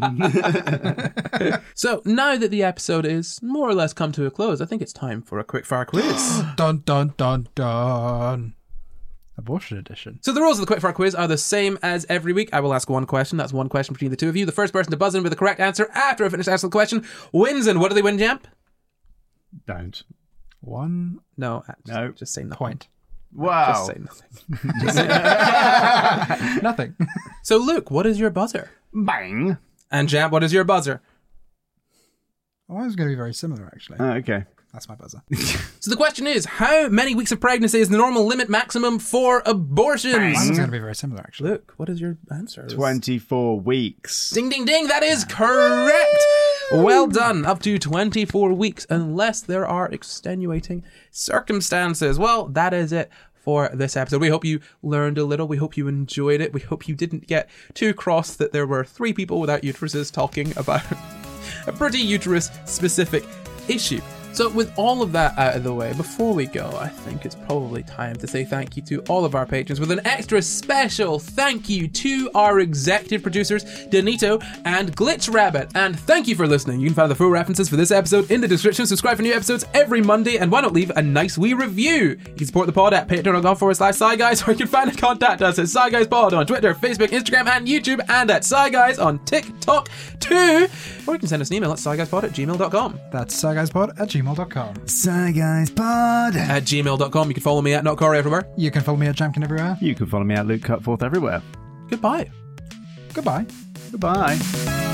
So now that the episode is more or less come to a close, I think it's time for a quick fire quiz. Dun, dun, dun, dun. Abortion edition. So the rules of the quickfire quiz are the same as every week. I will ask one question. That's one question between the two of you. The first person to buzz in with the correct answer after I finish asking the question wins. And what do they win, Jamp? Don't. One No, uh, just, No. just say nothing. point. Wow. Just say nothing. Just say- Nothing. So Luke, what is your buzzer? Bang. And Jamp, what is your buzzer? Oh, I was going to be very similar, actually. Oh, okay. That's my buzzer. So the question is, how many weeks of pregnancy is the normal limit maximum for abortions? Mine was going to be very similar, actually. Luke, what is your answer? twenty-four weeks. Ding, ding, ding. That is correct. Well done. Up to twenty-four weeks, unless there are extenuating circumstances. Well, that is it for this episode. We hope you learned a little. We hope you enjoyed it. We hope you didn't get too cross that there were three people without uteruses talking about a pretty uterus-specific issue. So with all of that out of the way, before we go, I think it's probably time to say thank you to all of our patrons with an extra special thank you to our executive producers, Danito and Glitch Rabbit. And thank you for listening. You can find the full references for this episode in the description. Subscribe for new episodes every Monday, and why not leave a nice wee review? You can support the pod at patreon.com forward slash SciGuys, or you can find and contact us at SciGuysPod on Twitter, Facebook, Instagram, and YouTube, and at SciGuys on TikTok too. Or you can send us an email at SciGuysPod at gmail dot com. That's SciGuysPod at gmail dot com. SciGuysPod At gmail dot com. You can follow me at NotCorey everywhere. You can follow me at Jamkin everywhere. You can follow me at Luke Cutforth everywhere. Goodbye. Goodbye. Goodbye.